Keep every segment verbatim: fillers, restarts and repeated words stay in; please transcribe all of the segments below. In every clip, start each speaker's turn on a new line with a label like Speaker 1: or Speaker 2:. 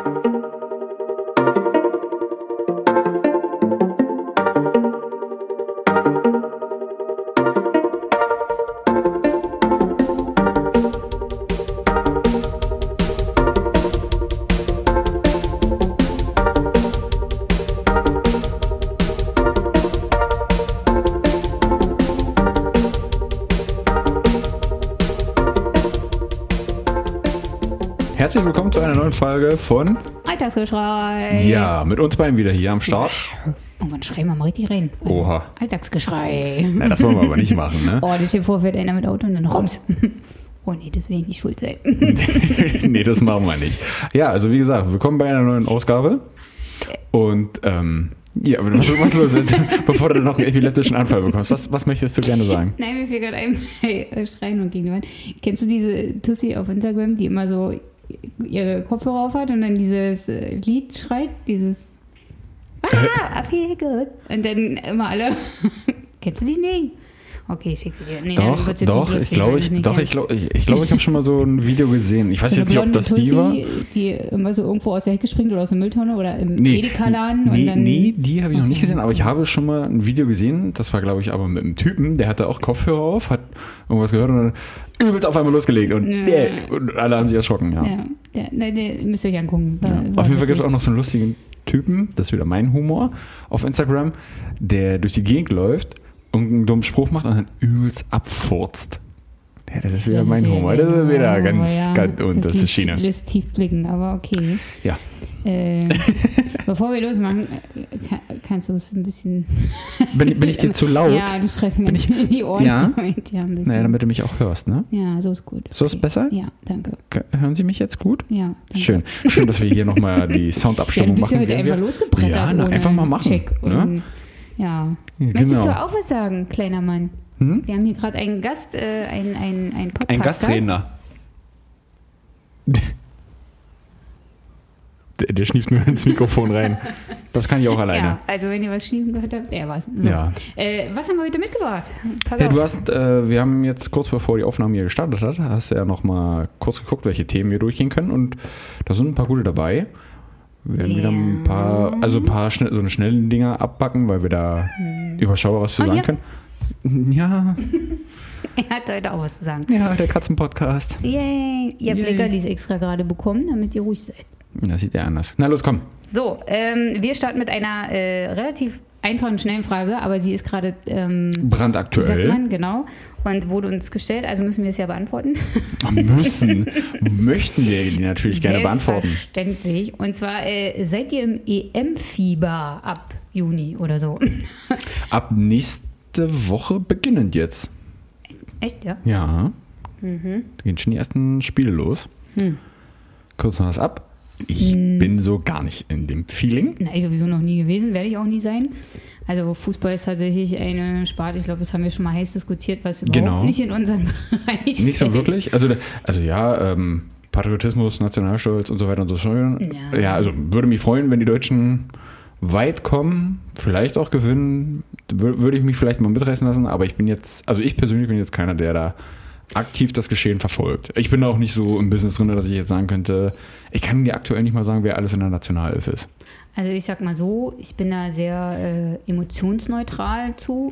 Speaker 1: Herzlich willkommen zu einer neuen Folge von
Speaker 2: Alltagsgeschrei.
Speaker 1: Ja, mit uns beiden wieder hier am Start.
Speaker 2: Und wann schreien wir mal richtig rein?
Speaker 1: Oha.
Speaker 2: Alltagsgeschrei.
Speaker 1: Na, das wollen wir aber nicht machen, ne?
Speaker 2: Oh, das hier vor fährt einer mit Auto und dann rums. Oh nee, das will ich nicht schuld sein.
Speaker 1: Nee, das machen wir nicht. Ja, also wie gesagt, willkommen bei einer neuen Ausgabe. Und ähm, ja, aber was, was los ist, bevor du noch einen epileptischen Anfall bekommst, was, was möchtest du gerne sagen?
Speaker 2: Nein, mir fiel gerade ein, hey, Schreien und gegen Kennst du diese Tussi auf Instagram, die immer so ihre Kopfhörer auf hat und dann dieses Lied schreit, dieses Ah, I feel good. Und dann immer alle, kennst du die nicht? Okay, ich schick sie dir. Nee,
Speaker 1: doch,
Speaker 2: dann
Speaker 1: doch,
Speaker 2: lustig,
Speaker 1: ich glaube, ich,
Speaker 2: ich
Speaker 1: doch, ich glaube, ich, ich, glaub, ich habe schon mal so ein Video gesehen. Ich weiß
Speaker 2: so
Speaker 1: jetzt nicht, ob das
Speaker 2: Tussi,
Speaker 1: die war.
Speaker 2: Die immer so irgendwo aus der Hecke springt oder aus der Mülltonne oder im
Speaker 1: Nee,
Speaker 2: Edeka-Laden.
Speaker 1: nee,
Speaker 2: und dann,
Speaker 1: nee, die habe ich noch
Speaker 2: okay.
Speaker 1: nicht gesehen, aber ich habe schon mal ein Video gesehen, das war, glaube ich, aber mit einem Typen, der hatte auch Kopfhörer auf, hat irgendwas gehört und dann übelst auf einmal losgelegt und,
Speaker 2: Ja.
Speaker 1: yeah, und alle haben sich erschrocken, ja.
Speaker 2: Ja, der, der, der müsst ihr euch angucken. War,
Speaker 1: Ja.
Speaker 2: war
Speaker 1: Auf jeden Fall gibt es
Speaker 2: witzig.
Speaker 1: auch noch so einen lustigen Typen, das ist wieder mein Humor, auf Instagram, der durch die Gegend läuft und einen dummen Spruch macht und dann übelst abfurzt. Ja, das ist wieder
Speaker 2: Das
Speaker 1: mein
Speaker 2: ist
Speaker 1: Humor.
Speaker 2: ja-
Speaker 1: Das ist wieder ganz,
Speaker 2: ja,
Speaker 1: ganz und das ist
Speaker 2: lässt-
Speaker 1: Schiene.
Speaker 2: lässt tief blicken, aber okay.
Speaker 1: Ja.
Speaker 2: Äh, bevor wir losmachen, äh, kann, kannst du es ein bisschen...
Speaker 1: Bin, bin ich dir zu laut?
Speaker 2: Ja, du schreibst mir ganz
Speaker 1: ich-
Speaker 2: schön in die Ohren.
Speaker 1: Ja?
Speaker 2: ja, ein bisschen.
Speaker 1: Naja, damit du mich auch hörst, ne?
Speaker 2: Ja, so ist gut.
Speaker 1: So ist besser?
Speaker 2: Ja, danke.
Speaker 1: Hören Sie mich jetzt gut?
Speaker 2: Ja, danke.
Speaker 1: Schön. Schön, dass wir hier nochmal die
Speaker 2: Ja, du
Speaker 1: Soundabstimmung
Speaker 2: bist ja
Speaker 1: machen.
Speaker 2: heute
Speaker 1: während
Speaker 2: einfach
Speaker 1: wir-
Speaker 2: losgebrettert.
Speaker 1: Ja, na,
Speaker 2: ohne
Speaker 1: einfach mal machen.
Speaker 2: Check. Und,
Speaker 1: Ne?
Speaker 2: Ja.
Speaker 1: Genau.
Speaker 2: Möchtest du auch was sagen, kleiner Mann?
Speaker 1: Hm?
Speaker 2: Wir haben hier gerade einen Gast, äh, einen, einen, einen Podcast.
Speaker 1: Ein Gastredner. Der, der schnieft nur ins Mikrofon rein. Das kann ich auch alleine.
Speaker 2: Ja, also wenn ihr was schieben gehört habt, er war's. So.
Speaker 1: Ja.
Speaker 2: Äh, was haben wir heute mitgebracht? Pass
Speaker 1: Ja,
Speaker 2: auf.
Speaker 1: du hast, äh, wir haben jetzt kurz bevor die Aufnahme hier gestartet hat, hast du ja noch mal kurz geguckt, welche Themen wir durchgehen können und da sind ein paar gute dabei. Wir werden wieder ein paar, also ein paar schnell, so eine schnellen Dinger abpacken, weil wir da
Speaker 2: Hm.
Speaker 1: überschaubar was zu
Speaker 2: Oh,
Speaker 1: sagen
Speaker 2: ja.
Speaker 1: können. Ja,
Speaker 2: Er hat heute auch was zu sagen.
Speaker 1: ja, der Katzenpodcast.
Speaker 2: Yay. Ihr habt
Speaker 1: Yay.
Speaker 2: Leckerlis extra gerade bekommen, damit ihr ruhig seid.
Speaker 1: Das sieht ja anders. Na los, komm.
Speaker 2: So, ähm, wir starten mit einer äh, relativ einfachen, schnellen Frage, aber sie ist gerade, ähm, wie sagt
Speaker 1: Brandaktuell.
Speaker 2: man, genau, und wurde uns gestellt, also müssen wir es ja beantworten.
Speaker 1: Müssen, möchten wir die natürlich gerne beantworten.
Speaker 2: Selbstverständlich. Und zwar, äh, seid ihr im E M-Fieber ab Juni oder so?
Speaker 1: Ab nächste Woche beginnend jetzt.
Speaker 2: Echt, ja?
Speaker 1: Ja.
Speaker 2: Mhm.
Speaker 1: Da gehen schon die ersten Spiele los.
Speaker 2: Hm.
Speaker 1: Kurz noch was ab. Ich bin so gar nicht in dem Feeling.
Speaker 2: Na, ich sowieso noch nie gewesen, werde ich auch nie sein. Also Fußball ist tatsächlich eine Sparte, ich glaube, das haben wir schon mal heiß diskutiert, was überhaupt
Speaker 1: Genau.
Speaker 2: nicht in unserem Bereich
Speaker 1: Nicht so
Speaker 2: fällt.
Speaker 1: wirklich. Also, also ja, ähm, Patriotismus, Nationalstolz und so weiter und so fort.
Speaker 2: Ja.
Speaker 1: Ja, also würde mich freuen, wenn die Deutschen weit kommen, vielleicht auch gewinnen, Wür- würde ich mich vielleicht mal mitreißen lassen, aber ich bin jetzt, also ich persönlich bin jetzt keiner, der da aktiv das Geschehen verfolgt. Ich bin da auch nicht so im Business drin, dass ich jetzt sagen könnte, ich kann dir aktuell nicht mal sagen, wer alles in der Nationalelf ist.
Speaker 2: Also ich sag mal so, ich bin da sehr äh, emotionsneutral zu.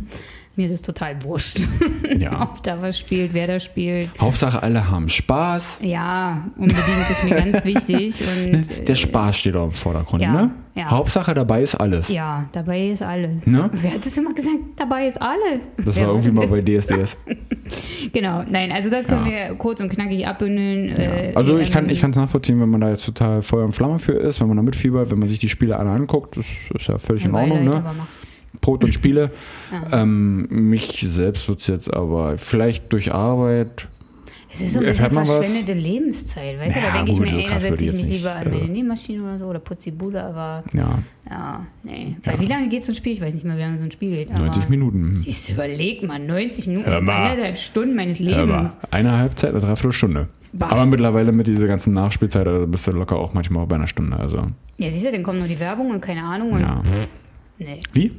Speaker 2: Mir ist es total wurscht,
Speaker 1: Ja.
Speaker 2: ob da was spielt, wer da spielt.
Speaker 1: Hauptsache alle haben Spaß.
Speaker 2: Ja, unbedingt ist mir ganz wichtig. Und,
Speaker 1: Der
Speaker 2: äh,
Speaker 1: Spaß steht auch im Vordergrund,
Speaker 2: ja,
Speaker 1: ne?
Speaker 2: ja.
Speaker 1: Hauptsache dabei ist alles.
Speaker 2: Ja, dabei ist alles.
Speaker 1: Ne?
Speaker 2: Wer hat das immer gesagt? Dabei ist alles.
Speaker 1: Das
Speaker 2: Wer
Speaker 1: war irgendwie mal
Speaker 2: das?
Speaker 1: bei D S D S.
Speaker 2: Genau, nein, also das können
Speaker 1: Ja.
Speaker 2: wir kurz und knackig abbündeln.
Speaker 1: Ja.
Speaker 2: Äh,
Speaker 1: Also
Speaker 2: wir
Speaker 1: ich kann
Speaker 2: werden-
Speaker 1: ich kann es nachvollziehen, wenn man da jetzt total Feuer und Flamme für ist, wenn man da mitfiebert, wenn man sich die Spiele alle anguckt, das ist ja völlig in
Speaker 2: ein
Speaker 1: Ordnung,
Speaker 2: Beileid,
Speaker 1: ne?
Speaker 2: aber macht-
Speaker 1: Brot und Spiele.
Speaker 2: Ja.
Speaker 1: ähm, mich selbst wird es jetzt aber vielleicht durch Arbeit.
Speaker 2: Es ist so ein
Speaker 1: Erfährt
Speaker 2: bisschen
Speaker 1: man was?
Speaker 2: verschwendete Lebenszeit, weißt du?
Speaker 1: Ja,
Speaker 2: Da denke ich
Speaker 1: gut,
Speaker 2: mir,
Speaker 1: so
Speaker 2: ey, da
Speaker 1: krass
Speaker 2: setze
Speaker 1: würde
Speaker 2: ich
Speaker 1: ich
Speaker 2: mich
Speaker 1: jetzt
Speaker 2: lieber
Speaker 1: nicht,
Speaker 2: an meine
Speaker 1: also-
Speaker 2: Nähmaschine oder so oder putze die Bude, aber
Speaker 1: Ja,
Speaker 2: ja, nee. Weil wie lange geht so ein Spiel? Ich weiß nicht mal, wie lange so ein Spiel geht. Aber
Speaker 1: neunzig Minuten.
Speaker 2: Siehst du, überleg mal, neunzig Minuten
Speaker 1: Hör
Speaker 2: ist
Speaker 1: mal.
Speaker 2: anderthalb Stunden meines
Speaker 1: Aber
Speaker 2: Lebens.
Speaker 1: eine Halbzeit, eine Dreiviertelstunde.
Speaker 2: Bah.
Speaker 1: Aber mittlerweile mit dieser ganzen Nachspielzeit, also bist du locker auch manchmal bei einer Stunde. Also
Speaker 2: Ja, siehst du, dann kommt nur die Werbung und keine Ahnung. Und
Speaker 1: ja.
Speaker 2: Nee,
Speaker 1: Wie?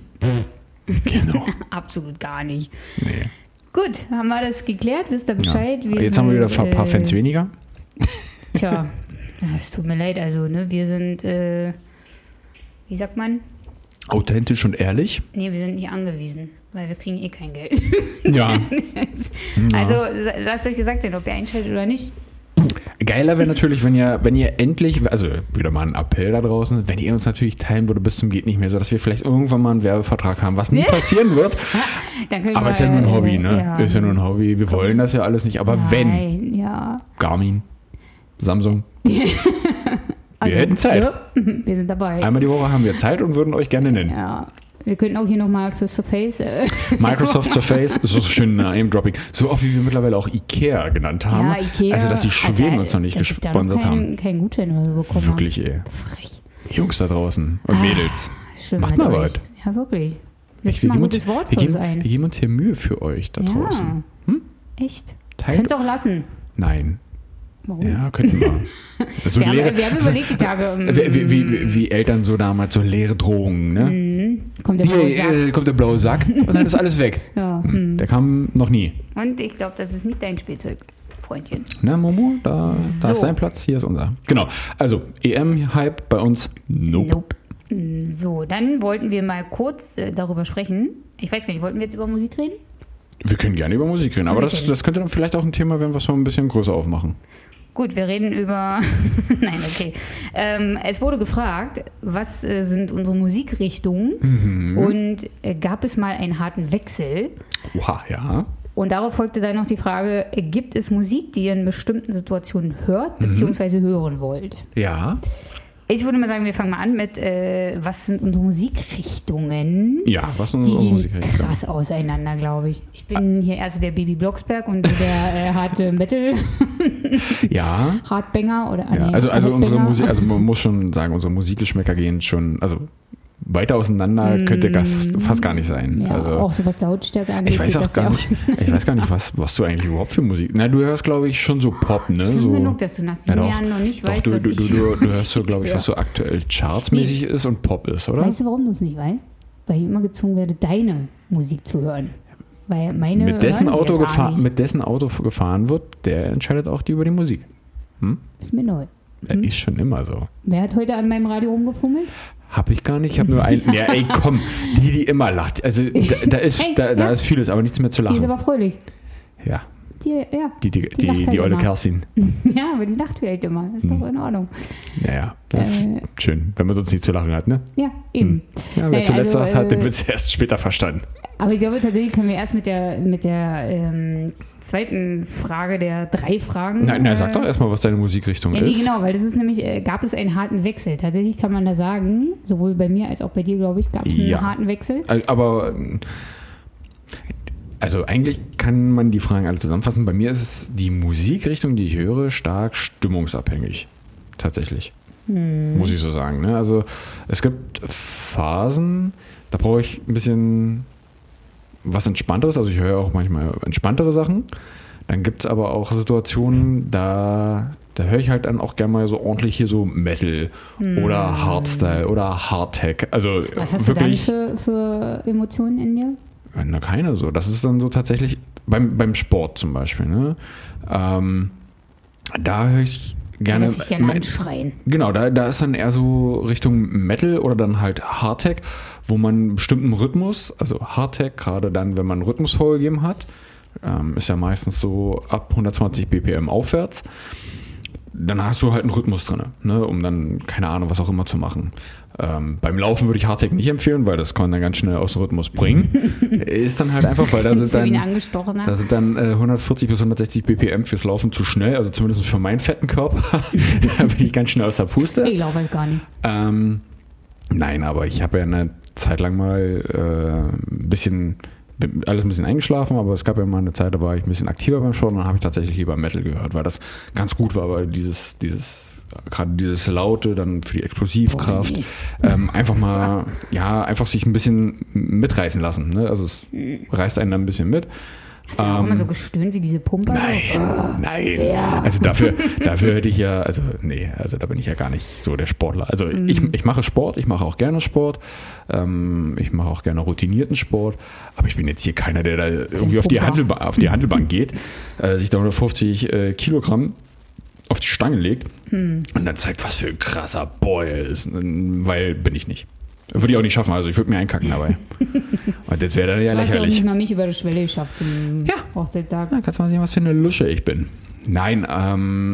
Speaker 1: Genau.
Speaker 2: absolut gar nicht.
Speaker 1: Nee.
Speaker 2: Gut, haben wir das geklärt? Wisst ihr Bescheid?
Speaker 1: Ja. Jetzt haben wir wieder ein paar
Speaker 2: sind,
Speaker 1: paar
Speaker 2: äh,
Speaker 1: Fans weniger.
Speaker 2: Tja, Ja, es tut mir leid, also, ne, wir sind, äh, wie sagt man?
Speaker 1: Authentisch und ehrlich?
Speaker 2: Nee, wir sind nicht angewiesen, weil wir kriegen eh kein Geld.
Speaker 1: Ja.
Speaker 2: Also, lasst euch gesagt sein, ob ihr einschaltet oder nicht.
Speaker 1: Geiler wäre natürlich, wenn ihr, wenn ihr endlich, also wieder mal ein Appell da draußen, wenn ihr uns natürlich teilen würde bis zum geht nicht mehr, sodass wir vielleicht irgendwann mal einen Werbevertrag haben, was nie passieren wird.
Speaker 2: Dann können
Speaker 1: Aber
Speaker 2: wir,
Speaker 1: ist ja nur ein
Speaker 2: äh,
Speaker 1: Hobby, ne?
Speaker 2: Ja.
Speaker 1: Ist ja nur ein Hobby. Wir wollen das ja alles nicht, aber
Speaker 2: Nein,
Speaker 1: wenn,
Speaker 2: ja.
Speaker 1: Garmin, Samsung,
Speaker 2: Also,
Speaker 1: wir hätten Zeit.
Speaker 2: Ja, wir sind dabei.
Speaker 1: Einmal die Woche haben wir Zeit und würden euch gerne nennen.
Speaker 2: Ja. Wir könnten auch hier nochmal für Surface. Äh,
Speaker 1: Microsoft Surface, so schön Name-Dropping. So oft wie wir mittlerweile auch Ikea genannt haben.
Speaker 2: ja, Ikea.
Speaker 1: Also, dass die Schweden
Speaker 2: Alter,
Speaker 1: uns noch nicht
Speaker 2: dass ich da
Speaker 1: gesponsert
Speaker 2: noch kein,
Speaker 1: haben.
Speaker 2: kein Gutschein oder so bekommen.
Speaker 1: Wirklich, ey.
Speaker 2: Haben. Frech.
Speaker 1: Jungs da draußen und Mädels.
Speaker 2: Schön
Speaker 1: Macht
Speaker 2: mit
Speaker 1: mal
Speaker 2: euch.
Speaker 1: was.
Speaker 2: Ja, wirklich. Setzt
Speaker 1: Wir
Speaker 2: mal ein
Speaker 1: geben
Speaker 2: gutes
Speaker 1: uns-
Speaker 2: Wort
Speaker 1: wir
Speaker 2: für uns
Speaker 1: geben,
Speaker 2: ein.
Speaker 1: wir geben uns hier Mühe für euch da draußen.
Speaker 2: Ja.
Speaker 1: Hm?
Speaker 2: Echt?
Speaker 1: Teilt-
Speaker 2: Könnt ihr auch lassen.
Speaker 1: Nein.
Speaker 2: Warum?
Speaker 1: Ja, könnten wir. So
Speaker 2: Wir haben,
Speaker 1: leere,
Speaker 2: wir haben überlegt die Tage. ähm,
Speaker 1: wie, wie, wie, wie Eltern so damals, so leere Drohungen, ne?
Speaker 2: Kommt der blaue
Speaker 1: Hier
Speaker 2: Sack.
Speaker 1: äh, kommt der blaue Sack und dann ist alles weg.
Speaker 2: Ja.
Speaker 1: Hm, Der kam noch nie.
Speaker 2: Und ich glaube, das ist nicht dein Spielzeug, Freundchen.
Speaker 1: Ne, Momo, da, da
Speaker 2: So.
Speaker 1: ist dein Platz, hier ist unser. Genau, also E M-Hype bei uns, nope.
Speaker 2: Nope. So, dann wollten wir mal kurz äh, darüber sprechen. Ich weiß gar nicht, wollten wir jetzt über Musik reden?
Speaker 1: Wir können gerne über Musik reden, aber
Speaker 2: Musik
Speaker 1: das,
Speaker 2: reden.
Speaker 1: das könnte dann vielleicht auch ein Thema werden, was wir ein bisschen größer aufmachen.
Speaker 2: Gut, wir reden über. Nein, okay. Ähm, es wurde gefragt, was äh, sind unsere Musikrichtungen
Speaker 1: Mhm.
Speaker 2: und äh, gab es mal einen harten Wechsel?
Speaker 1: Oha, ja.
Speaker 2: Und darauf folgte dann noch die Frage, äh, gibt es Musik, die ihr in bestimmten Situationen hört
Speaker 1: Mhm.
Speaker 2: bzw. hören wollt?
Speaker 1: Ja.
Speaker 2: Ich würde mal sagen, wir fangen mal an mit, äh, was sind unsere Musikrichtungen?
Speaker 1: Ja, was sind
Speaker 2: Die
Speaker 1: unsere
Speaker 2: gehen
Speaker 1: Musikrichtungen?
Speaker 2: krass auseinander, glaube ich. Ich bin hier eher so der Baby Blocksberg und du der äh, harte Metal,
Speaker 1: Ja.
Speaker 2: Hardbanger oder ah,
Speaker 1: Ja,
Speaker 2: nee,
Speaker 1: also, also unsere
Speaker 2: Headbanger.
Speaker 1: Musik, also man muss schon sagen, unsere Musikgeschmäcker gehen schon, also weiter auseinander könnte das fast gar nicht sein.
Speaker 2: Mm. Ja,
Speaker 1: also,
Speaker 2: auch so was Lautstärke angeht.
Speaker 1: ich weiß
Speaker 2: geht
Speaker 1: auch
Speaker 2: das
Speaker 1: gar
Speaker 2: ja
Speaker 1: nicht, ich weiß gar nicht, was, was du eigentlich überhaupt für Musik. Na, du hörst, glaube ich, schon so Pop, ne?
Speaker 2: Schlimm
Speaker 1: So,
Speaker 2: genug, dass du nach sieben
Speaker 1: Ja, doch.
Speaker 2: Jahren noch nicht
Speaker 1: doch,
Speaker 2: weißt,
Speaker 1: du,
Speaker 2: was
Speaker 1: du,
Speaker 2: ich
Speaker 1: du, du, du hörst so,
Speaker 2: was
Speaker 1: glaube ich,
Speaker 2: höre.
Speaker 1: was so aktuell chartsmäßig ist und Pop ist, oder?
Speaker 2: Weißt du, warum du es nicht weißt? Weil ich immer gezwungen werde, deine Musik zu hören. Weil meine
Speaker 1: mit, dessen
Speaker 2: hören wir
Speaker 1: Auto
Speaker 2: gar
Speaker 1: gefahr,
Speaker 2: nicht.
Speaker 1: mit dessen Auto gefahren wird, der entscheidet auch die über die Musik.
Speaker 2: Ist mir neu.
Speaker 1: Das ist schon immer so.
Speaker 2: Wer hat heute an meinem Radio rumgefummelt?
Speaker 1: Hab ich gar nicht, ich habe nur einen. Ja, ey, komm, die, die immer lacht. Also da, da, ist,
Speaker 2: Hey,
Speaker 1: da, da
Speaker 2: ja.
Speaker 1: ist vieles, aber nichts mehr zu
Speaker 2: Die ist
Speaker 1: lachen.
Speaker 2: aber fröhlich.
Speaker 1: Ja,
Speaker 2: Die, ja.
Speaker 1: die, die,
Speaker 2: Die
Speaker 1: die,
Speaker 2: lacht
Speaker 1: die,
Speaker 2: halt
Speaker 1: olle
Speaker 2: immer.
Speaker 1: Kerstin.
Speaker 2: ja, aber die lacht vielleicht immer. Ist doch in Ordnung.
Speaker 1: Naja, das ist
Speaker 2: Äh.
Speaker 1: schön, wenn man sonst nicht zu lachen hat, ne?
Speaker 2: Ja, eben.
Speaker 1: Ja, wer
Speaker 2: Nein,
Speaker 1: zuletzt
Speaker 2: also,
Speaker 1: was hat, den
Speaker 2: äh,
Speaker 1: wird es erst später verstanden.
Speaker 2: Aber ich glaube, tatsächlich können wir erst mit der, mit der ähm, zweiten Frage der drei Fragen.
Speaker 1: Nein, nein, sag
Speaker 2: äh,
Speaker 1: doch erstmal, was deine Musikrichtung
Speaker 2: Ja, nee,
Speaker 1: ist.
Speaker 2: genau, weil das ist nämlich, äh, gab es einen harten Wechsel. Tatsächlich kann man da sagen, sowohl bei mir als auch bei dir, glaube ich, gab es einen
Speaker 1: Ja.
Speaker 2: harten Wechsel.
Speaker 1: Al- Aber, also eigentlich kann man die Fragen alle zusammenfassen. Bei mir ist es die Musikrichtung, die ich höre, stark stimmungsabhängig. Tatsächlich.
Speaker 2: Hm.
Speaker 1: Muss ich so sagen. Ne? Also es gibt Phasen, da brauche ich ein bisschen was Entspannteres. Also ich höre auch manchmal entspanntere Sachen. Dann gibt es aber auch Situationen, da, da höre ich halt dann auch gerne mal so ordentlich hier so Metal oder Hardstyle oder Hardtech. Also
Speaker 2: Was hast du dann
Speaker 1: wirklich,
Speaker 2: für, für Emotionen in dir?
Speaker 1: na, keine so. Das ist dann so tatsächlich beim, beim Sport zum Beispiel. Ne? Ähm, da höre ich gerne.
Speaker 2: Lässt sich gerne
Speaker 1: Me-
Speaker 2: anschreien.
Speaker 1: Genau, da, da ist dann eher so Richtung Metal oder dann halt Hardtech, wo man einen bestimmten Rhythmus, also Hardtech, gerade dann, wenn man einen Rhythmus vorgegeben hat, ähm, ist ja meistens so ab hundertzwanzig B P M aufwärts, dann hast du halt einen Rhythmus drin, ne, um dann, keine Ahnung, was auch immer zu machen. Ähm, beim Laufen würde ich Hardtech nicht empfehlen, weil das kann dann ganz schnell aus dem Rhythmus bringen. Ist dann halt einfach, weil da sind
Speaker 2: Bist du wie ein
Speaker 1: dann,
Speaker 2: Angestochener?
Speaker 1: da sind dann äh, hundertvierzig bis hundertsechzig B P M fürs Laufen zu schnell, also zumindest für meinen fetten Körper. Da bin ich ganz schnell aus der Puste.
Speaker 2: Ich laufe halt gar nicht.
Speaker 1: Ähm, nein, aber ich habe ja eine Zeit lang mal äh, ein bisschen, bin alles ein bisschen eingeschlafen, aber es gab ja mal eine Zeit, da war ich ein bisschen aktiver beim Sport und dann habe ich tatsächlich lieber Metal gehört, weil das ganz gut war, weil dieses, dieses, gerade dieses Laute dann für die Explosivkraft,
Speaker 2: Oh, nee.
Speaker 1: ähm, einfach mal, ja, einfach sich ein bisschen mitreißen lassen. Ne? Also es reißt einen dann ein bisschen mit.
Speaker 2: Hast du auch
Speaker 1: Ähm,
Speaker 2: immer so gestöhnt wie diese Pumper?
Speaker 1: Nein, nein.
Speaker 2: Ja.
Speaker 1: Also dafür, dafür hätte ich ja, also nee, also da bin ich ja gar nicht so der Sportler. Also ich, ich mache Sport, ich mache auch gerne Sport, ähm, ich mache auch gerne routinierten Sport, aber ich bin jetzt hier keiner, der da irgendwie auf die,
Speaker 2: Pumper.
Speaker 1: Handelba auf die Handelbank geht, äh, sich da hundertfünfzig äh, Kilogramm auf die Stange legt hm. und dann zeigt, was für ein krasser Boy er ist. Weil bin ich nicht. Würde ich auch nicht schaffen, also ich würde mir einkacken dabei. Und das wäre dann ja
Speaker 2: du
Speaker 1: lächerlich.
Speaker 2: Du hast ja auch nicht mal mich über die Schwelle geschafft zum
Speaker 1: ja.
Speaker 2: Hochzeitstag.
Speaker 1: Ja, kannst du mal sehen, was für eine Lusche ich bin. Nein, ähm,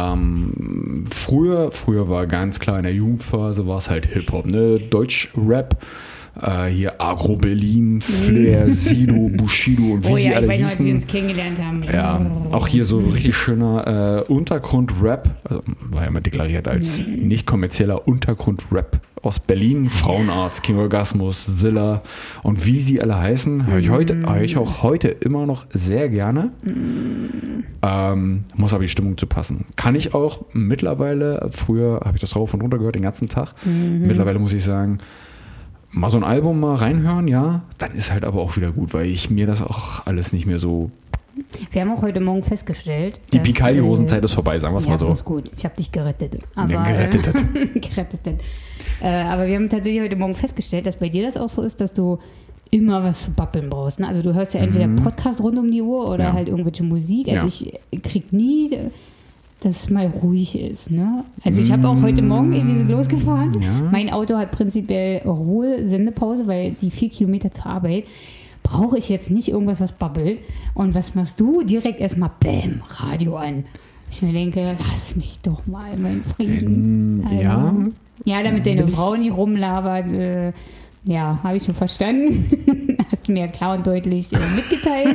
Speaker 1: ähm, früher, früher war ganz klar in der Jugendphase war es halt Hip-Hop, ne? Deutsch-Rap. Uh, hier Agro Berlin, Flair, Sido, Bushido und wie
Speaker 2: oh
Speaker 1: sie
Speaker 2: ja,
Speaker 1: alle
Speaker 2: ich weiß noch,
Speaker 1: hießen.
Speaker 2: als sie uns kennengelernt haben.
Speaker 1: Ja, auch hier so richtig schöner äh, Untergrund-Rap, also war ja immer deklariert als mhm. nicht kommerzieller Untergrund-Rap aus Berlin, Frauenarzt, King Orgasmus, Zilla und wie sie alle heißen, höre ich heute, höre ich auch heute immer noch sehr gerne. Mhm. Ähm, muss aber die Stimmung zu passen. Kann ich auch mittlerweile, früher habe ich das rauf und runter gehört den ganzen Tag, mhm. mittlerweile muss ich sagen, mal so ein Album mal reinhören, ja, dann ist halt aber auch wieder gut, weil ich mir das auch alles nicht mehr so...
Speaker 2: Wir haben auch heute Morgen festgestellt,
Speaker 1: die dass... Die Picaldi-Hosenzeit äh, ist vorbei, sagen wir es
Speaker 2: ja,
Speaker 1: mal so.
Speaker 2: Ist gut, ich habe dich gerettet. Aber,
Speaker 1: ja, gerettet.
Speaker 2: Äh, gerettet. Äh, aber wir haben tatsächlich heute Morgen festgestellt, dass bei dir das auch so ist, dass du immer was zu babbeln brauchst. Ne? Also du hörst ja entweder mhm. Podcast rund um die Uhr oder ja. halt irgendwelche Musik. Also ja. ich krieg nie... dass es mal ruhig ist. Ne? Also ich habe auch heute Morgen irgendwie so losgefahren. Ja. Mein Auto hat prinzipiell Ruhe, Sendepause, weil die vier Kilometer zur Arbeit brauche ich jetzt nicht irgendwas, was babbelt. Und was machst du? Direkt erstmal Bäm, Radio an. Ich mir denke, lass mich doch mal meinen Frieden.
Speaker 1: Ähm, ja.
Speaker 2: Ja, damit deine Frau nicht rumlabert. Äh, ja, habe ich schon verstanden. Hast du mir klar und deutlich äh, mitgeteilt.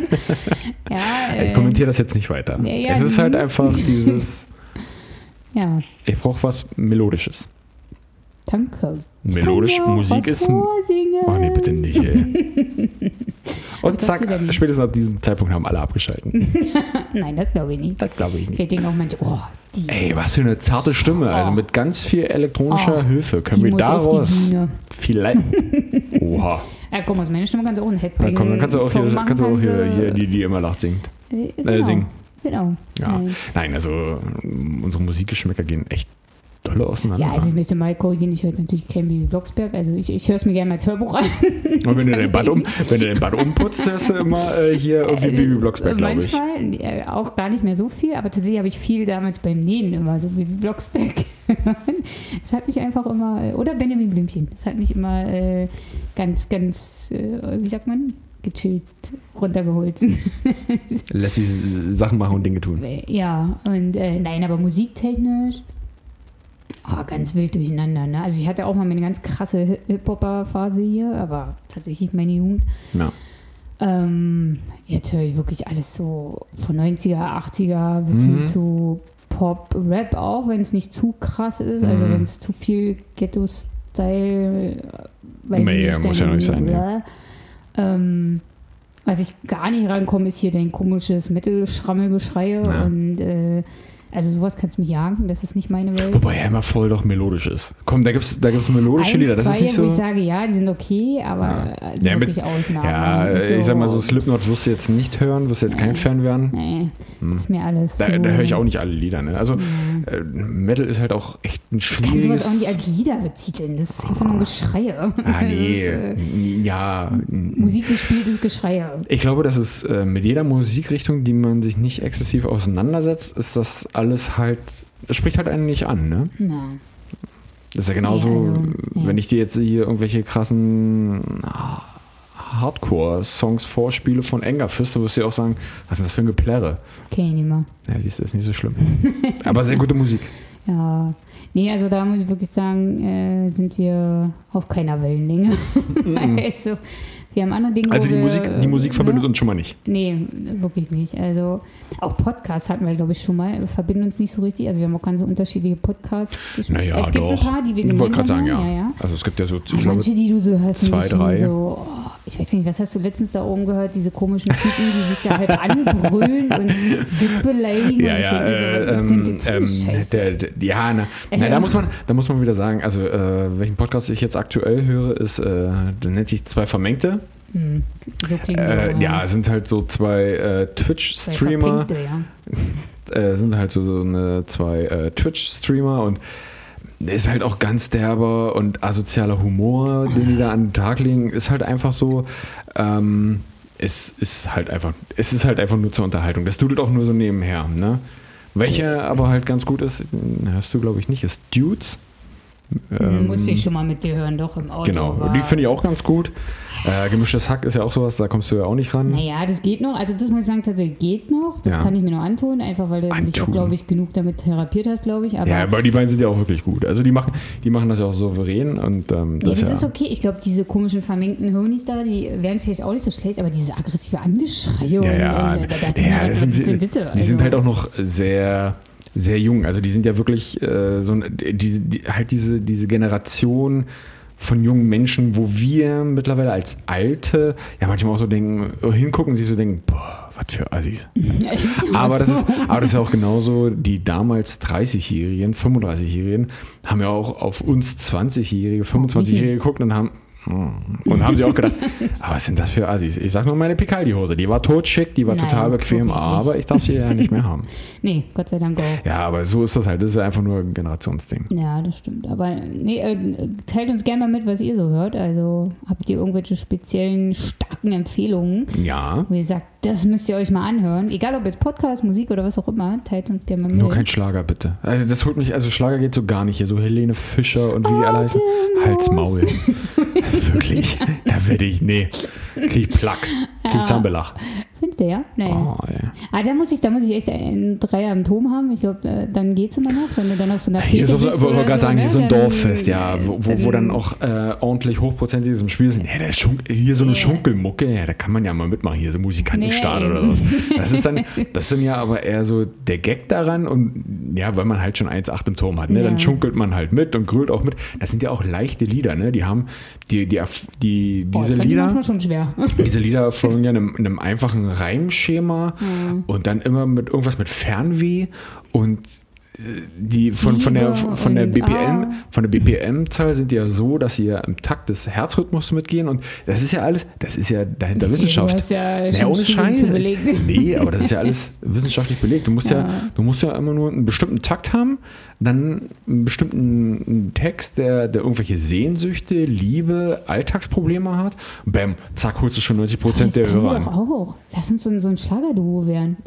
Speaker 2: Ja, äh,
Speaker 1: ich kommentiere das jetzt nicht weiter. Ja, ja, es ist halt einfach dieses...
Speaker 2: ja.
Speaker 1: Ich brauche was Melodisches.
Speaker 2: Danke.
Speaker 1: Melodisch, Musik ist...
Speaker 2: Vorsingen.
Speaker 1: Oh nee, bitte nicht, ey. Und zack, spätestens ab diesem Zeitpunkt haben alle abgeschaltet.
Speaker 2: Nein, das glaube ich nicht.
Speaker 1: Das glaube ich nicht.
Speaker 2: Ich denke auch manche, oh, die...
Speaker 1: Ey, was für eine zarte Stimme. Also mit ganz viel elektronischer oh, Hilfe. Können wir daraus vielleicht... Oha.
Speaker 2: Ja, komm, aus meiner Stimme kannst du auch einen Headbang
Speaker 1: ja, komm, dann kannst du auch, hier, kannst du auch hier, hier die, die immer lacht, singt.
Speaker 2: Äh, genau.
Speaker 1: Äh, singen.
Speaker 2: Genau.
Speaker 1: Ja. Nein. Nein, also unsere Musikgeschmäcker gehen echt dolle auseinander.
Speaker 2: Ja, also ich möchte mal korrigieren, ich höre jetzt natürlich kein Bibi Blocksberg, also ich, ich höre es mir gerne als Hörbuch an.
Speaker 1: Und wenn du den Bad, um, wenn du den Bad umputzt, hörst du immer äh, hier irgendwie Bibi Blocksberg, glaube ich.
Speaker 2: Manchmal, äh, auch gar nicht mehr so viel, aber tatsächlich habe ich viel damals beim Nähen immer so Bibi Blocksberg gehört. Das hat mich einfach immer, oder Benjamin Blümchen, das hat mich immer äh, ganz, ganz, äh, wie sagt man, gechillt runtergeholt.
Speaker 1: Lässt sie Sachen machen und Dinge tun.
Speaker 2: Ja, und äh, nein, aber musiktechnisch oh, ganz wild durcheinander. Ne? Also ich hatte auch mal eine ganz krasse Hip-Hopper-Phase hier, aber tatsächlich meine Jugend.
Speaker 1: Ja.
Speaker 2: Ähm, jetzt höre ich wirklich alles so von neunziger, achtziger bis hin mhm. zu Pop, Rap auch, wenn es nicht zu krass ist. Mhm. Also wenn es zu viel Ghetto-Style, weiß
Speaker 1: nee,
Speaker 2: ich nicht.
Speaker 1: muss ja noch nicht sein, ja.
Speaker 2: Ähm, was ich gar nicht rankomme, ist hier dein komisches Metal-Schrammelgeschreie ja. und äh, also sowas kannst du mich jagen, das ist nicht meine Welt.
Speaker 1: Wobei er immer voll doch melodisch ist. Komm, da gibt es da gibt's melodische
Speaker 2: Eins,
Speaker 1: Lieder, das
Speaker 2: zwei,
Speaker 1: ist nicht so...
Speaker 2: wo ich sage, ja, die sind okay, aber
Speaker 1: ja.
Speaker 2: sind
Speaker 1: ja,
Speaker 2: wirklich
Speaker 1: mit,
Speaker 2: Ausnahmen.
Speaker 1: Ja,
Speaker 2: so,
Speaker 1: ich sag mal so, Slipknot wirst du jetzt nicht hören, wirst du jetzt nee. kein Fan werden.
Speaker 2: Nee, hm. das ist mir alles
Speaker 1: Da,
Speaker 2: so.
Speaker 1: da höre ich auch nicht alle Lieder, ne? Also ja. äh, Metal ist halt auch echt ein schwieriges...
Speaker 2: Ich kann sowas auch nicht als Lieder betiteln, das ist einfach nur ein Geschreie.
Speaker 1: Ah, nee,
Speaker 2: ist, äh,
Speaker 1: ja...
Speaker 2: Musikgespieltes Geschreie.
Speaker 1: Ich glaube, dass es äh, mit jeder Musikrichtung, die man sich nicht exzessiv auseinandersetzt, ist das alles halt... Es spricht halt einen nicht an, ne?
Speaker 2: Ja.
Speaker 1: Das ist ja genauso,
Speaker 2: nee, also, ja.
Speaker 1: wenn ich dir jetzt hier irgendwelche krassen Hardcore-Songs vorspiele von Engerfist, dann wirst du dir auch sagen, was ist das für ein Geplärre?
Speaker 2: Kenn ich nicht mehr.
Speaker 1: Ja, siehst du, ist nicht so schlimm. Aber sehr gute Musik.
Speaker 2: Ja, nee, also da muss ich wirklich sagen, äh, sind wir auf keiner Wellenlänge. Mm-mm. Also, wir haben andere Dinge.
Speaker 1: Also die,
Speaker 2: wir,
Speaker 1: Musik, die Musik verbindet
Speaker 2: ne?
Speaker 1: uns schon mal nicht.
Speaker 2: Nee, wirklich nicht. Also auch Podcasts hatten wir, glaube ich, schon mal. Wir verbinden uns nicht so richtig. Also wir haben auch ganz unterschiedliche Podcasts.
Speaker 1: Naja,
Speaker 2: es gibt
Speaker 1: doch.
Speaker 2: ein paar, die wir
Speaker 1: ich wollte gerade sagen, ja.
Speaker 2: ja, ja.
Speaker 1: Also es gibt ja so, ich
Speaker 2: glaube, manche, die du so hörst,
Speaker 1: zwei, drei.
Speaker 2: So, oh, ich weiß gar nicht, was hast du letztens da oben gehört? Diese komischen Typen, die sich da halt anbrüllen und beleidigen.
Speaker 1: Ja,
Speaker 2: und
Speaker 1: ja, äh,
Speaker 2: so,
Speaker 1: ähm, ähm, der, der, ja, na, na, da muss man, da muss man wieder sagen, also äh, welchen Podcast ich jetzt aktuell höre, ist, äh, der nennt sich Zwei Vermengte.
Speaker 2: Hm. So klingt
Speaker 1: äh,
Speaker 2: so,
Speaker 1: ja, sind halt so zwei äh, Twitch-Streamer.
Speaker 2: Ja.
Speaker 1: äh, sind halt so, so eine, zwei äh, Twitch-Streamer und ist halt auch ganz derber und asozialer Humor, den die da an den Tag legen, ist halt einfach so, ähm, es ist halt einfach, es ist halt einfach nur zur Unterhaltung. Das dudelt auch nur so nebenher, ne? Welche aber halt ganz gut ist, hörst du glaube ich nicht, ist Dudes.
Speaker 2: Ähm, Musste ich schon mal mit dir hören, doch im Auto.
Speaker 1: Genau, war. Die finde ich auch ganz gut. Äh, gemischtes Hack ist ja auch sowas, da kommst du ja auch nicht ran.
Speaker 2: Naja, das geht noch. Also das muss ich sagen, tatsächlich geht noch. Das
Speaker 1: ja.
Speaker 2: kann ich mir noch antun, einfach weil du
Speaker 1: Antun.
Speaker 2: mich auch, glaube ich, genug damit therapiert hast, glaube ich. Aber
Speaker 1: ja, aber die beiden sind ja auch wirklich gut. Also die machen, die machen das ja auch souverän. Und, ähm, das
Speaker 2: ja, das
Speaker 1: ja
Speaker 2: ist okay. Ich glaube, diese komischen vermengten Honis da, die wären vielleicht auch nicht so schlecht, aber diese aggressive Angeschreie
Speaker 1: ja, ja.
Speaker 2: und, und da dachte ich
Speaker 1: ja,
Speaker 2: mir,
Speaker 1: das
Speaker 2: was
Speaker 1: sind,
Speaker 2: sind
Speaker 1: die,
Speaker 2: das?
Speaker 1: die sind
Speaker 2: Also-
Speaker 1: halt auch noch sehr... sehr jung, also die sind ja wirklich äh, so die, die, halt diese, diese Generation von jungen Menschen, wo wir mittlerweile als Alte ja manchmal auch so denken, hingucken und sich so denken, boah, was für Assis.
Speaker 2: Ja, ist
Speaker 1: aber, das
Speaker 2: so.
Speaker 1: ist, aber das ist ja auch genauso, die damals dreißigjährigen, fünfunddreißigjährigen haben ja auch auf uns zwanzigjährige, fünfundzwanzigjährige geguckt und haben und haben sie auch gedacht, aber was sind das für Assis? Ich sag nur meine Picaldi-Hose, die war totschick, die war
Speaker 2: Nein,
Speaker 1: total bequem,
Speaker 2: wirklich
Speaker 1: aber
Speaker 2: nicht.
Speaker 1: ich darf sie ja nicht mehr haben.
Speaker 2: Nee, Gott sei Dank auch.
Speaker 1: Ja, aber so ist das halt. Das ist einfach nur ein Generationsding.
Speaker 2: Ja, das stimmt. Aber nee, äh, teilt uns gerne mal mit, was ihr so hört. Also habt ihr irgendwelche speziellen, starken Empfehlungen,
Speaker 1: Ja,
Speaker 2: wo ihr sagt, das müsst ihr euch mal anhören. Egal ob jetzt Podcast, Musik oder was auch immer, teilt uns gerne mal mit.
Speaker 1: nur kein Schlager, bitte. Also das holt mich, also Schlager geht so gar nicht hier. So Helene Fischer und wie die alle heißen. Halt's Maul. Wirklich. Da werde ich, nee. Krieg ich Plack. Krieg ich Zahnbelach.
Speaker 2: Findest du, ja? Naja.
Speaker 1: Oh, ja.
Speaker 2: Ah, da muss ich, da muss ich echt einen Dreier im Turm haben. Ich glaube, äh, dann geht's immer noch, wenn du dann auf so einer
Speaker 1: Hier
Speaker 2: Fete
Speaker 1: ist so,
Speaker 2: bist
Speaker 1: ich wollte
Speaker 2: oder
Speaker 1: gerade
Speaker 2: so,
Speaker 1: sagen,
Speaker 2: ne?
Speaker 1: hier so ein
Speaker 2: Dann-
Speaker 1: Dorffest, ja, wo, wo, wo dann auch äh, ordentlich hochprozentiges im Spiel sind. Ja, der Schunk, hier so eine
Speaker 2: Ja.
Speaker 1: Schunkelmucke, ja, da kann man ja mal mitmachen, hier so Musikantenstart
Speaker 2: Nee.
Speaker 1: oder was. Das ist dann, das sind ja aber eher so der Gag daran und ja, weil man halt schon eins Komma acht im Turm hat, ne,
Speaker 2: Ja.
Speaker 1: dann schunkelt man halt mit und grölt auch mit. Das sind ja auch leichte Lieder, ne, die haben, die, die, die,
Speaker 2: Boah,
Speaker 1: diese
Speaker 2: das fand ich
Speaker 1: Lieder,
Speaker 2: manchmal schon schwer.
Speaker 1: diese Lieder folgen ja einem, einem einfachen Reimschema
Speaker 2: Mhm.
Speaker 1: und dann immer mit irgendwas mit Fernweh und die von, von der
Speaker 2: Liebe
Speaker 1: von der
Speaker 2: und
Speaker 1: B P M
Speaker 2: ah.
Speaker 1: von der B P M-Zahl sind die ja so, dass sie ja im Takt des Herzrhythmus mitgehen und das ist ja alles, das ist ja dahinter
Speaker 2: Das ist-
Speaker 1: Wissenschaft.
Speaker 2: du hast ja
Speaker 1: Naja,
Speaker 2: schon
Speaker 1: ohne
Speaker 2: Studien
Speaker 1: Scheiß.
Speaker 2: zu belegen.
Speaker 1: Nee, aber das ist ja alles wissenschaftlich belegt. Du musst ja.
Speaker 2: Ja.
Speaker 1: du musst ja immer nur einen bestimmten Takt haben, dann einen bestimmten Text, der, der irgendwelche Sehnsüchte, Liebe, Alltagsprobleme hat. Bam, zack, holst du schon neunzig Prozent der
Speaker 2: das können
Speaker 1: Hörer
Speaker 2: wir doch
Speaker 1: an.
Speaker 2: auch. Lass uns so, so ein Schlagerduo werden.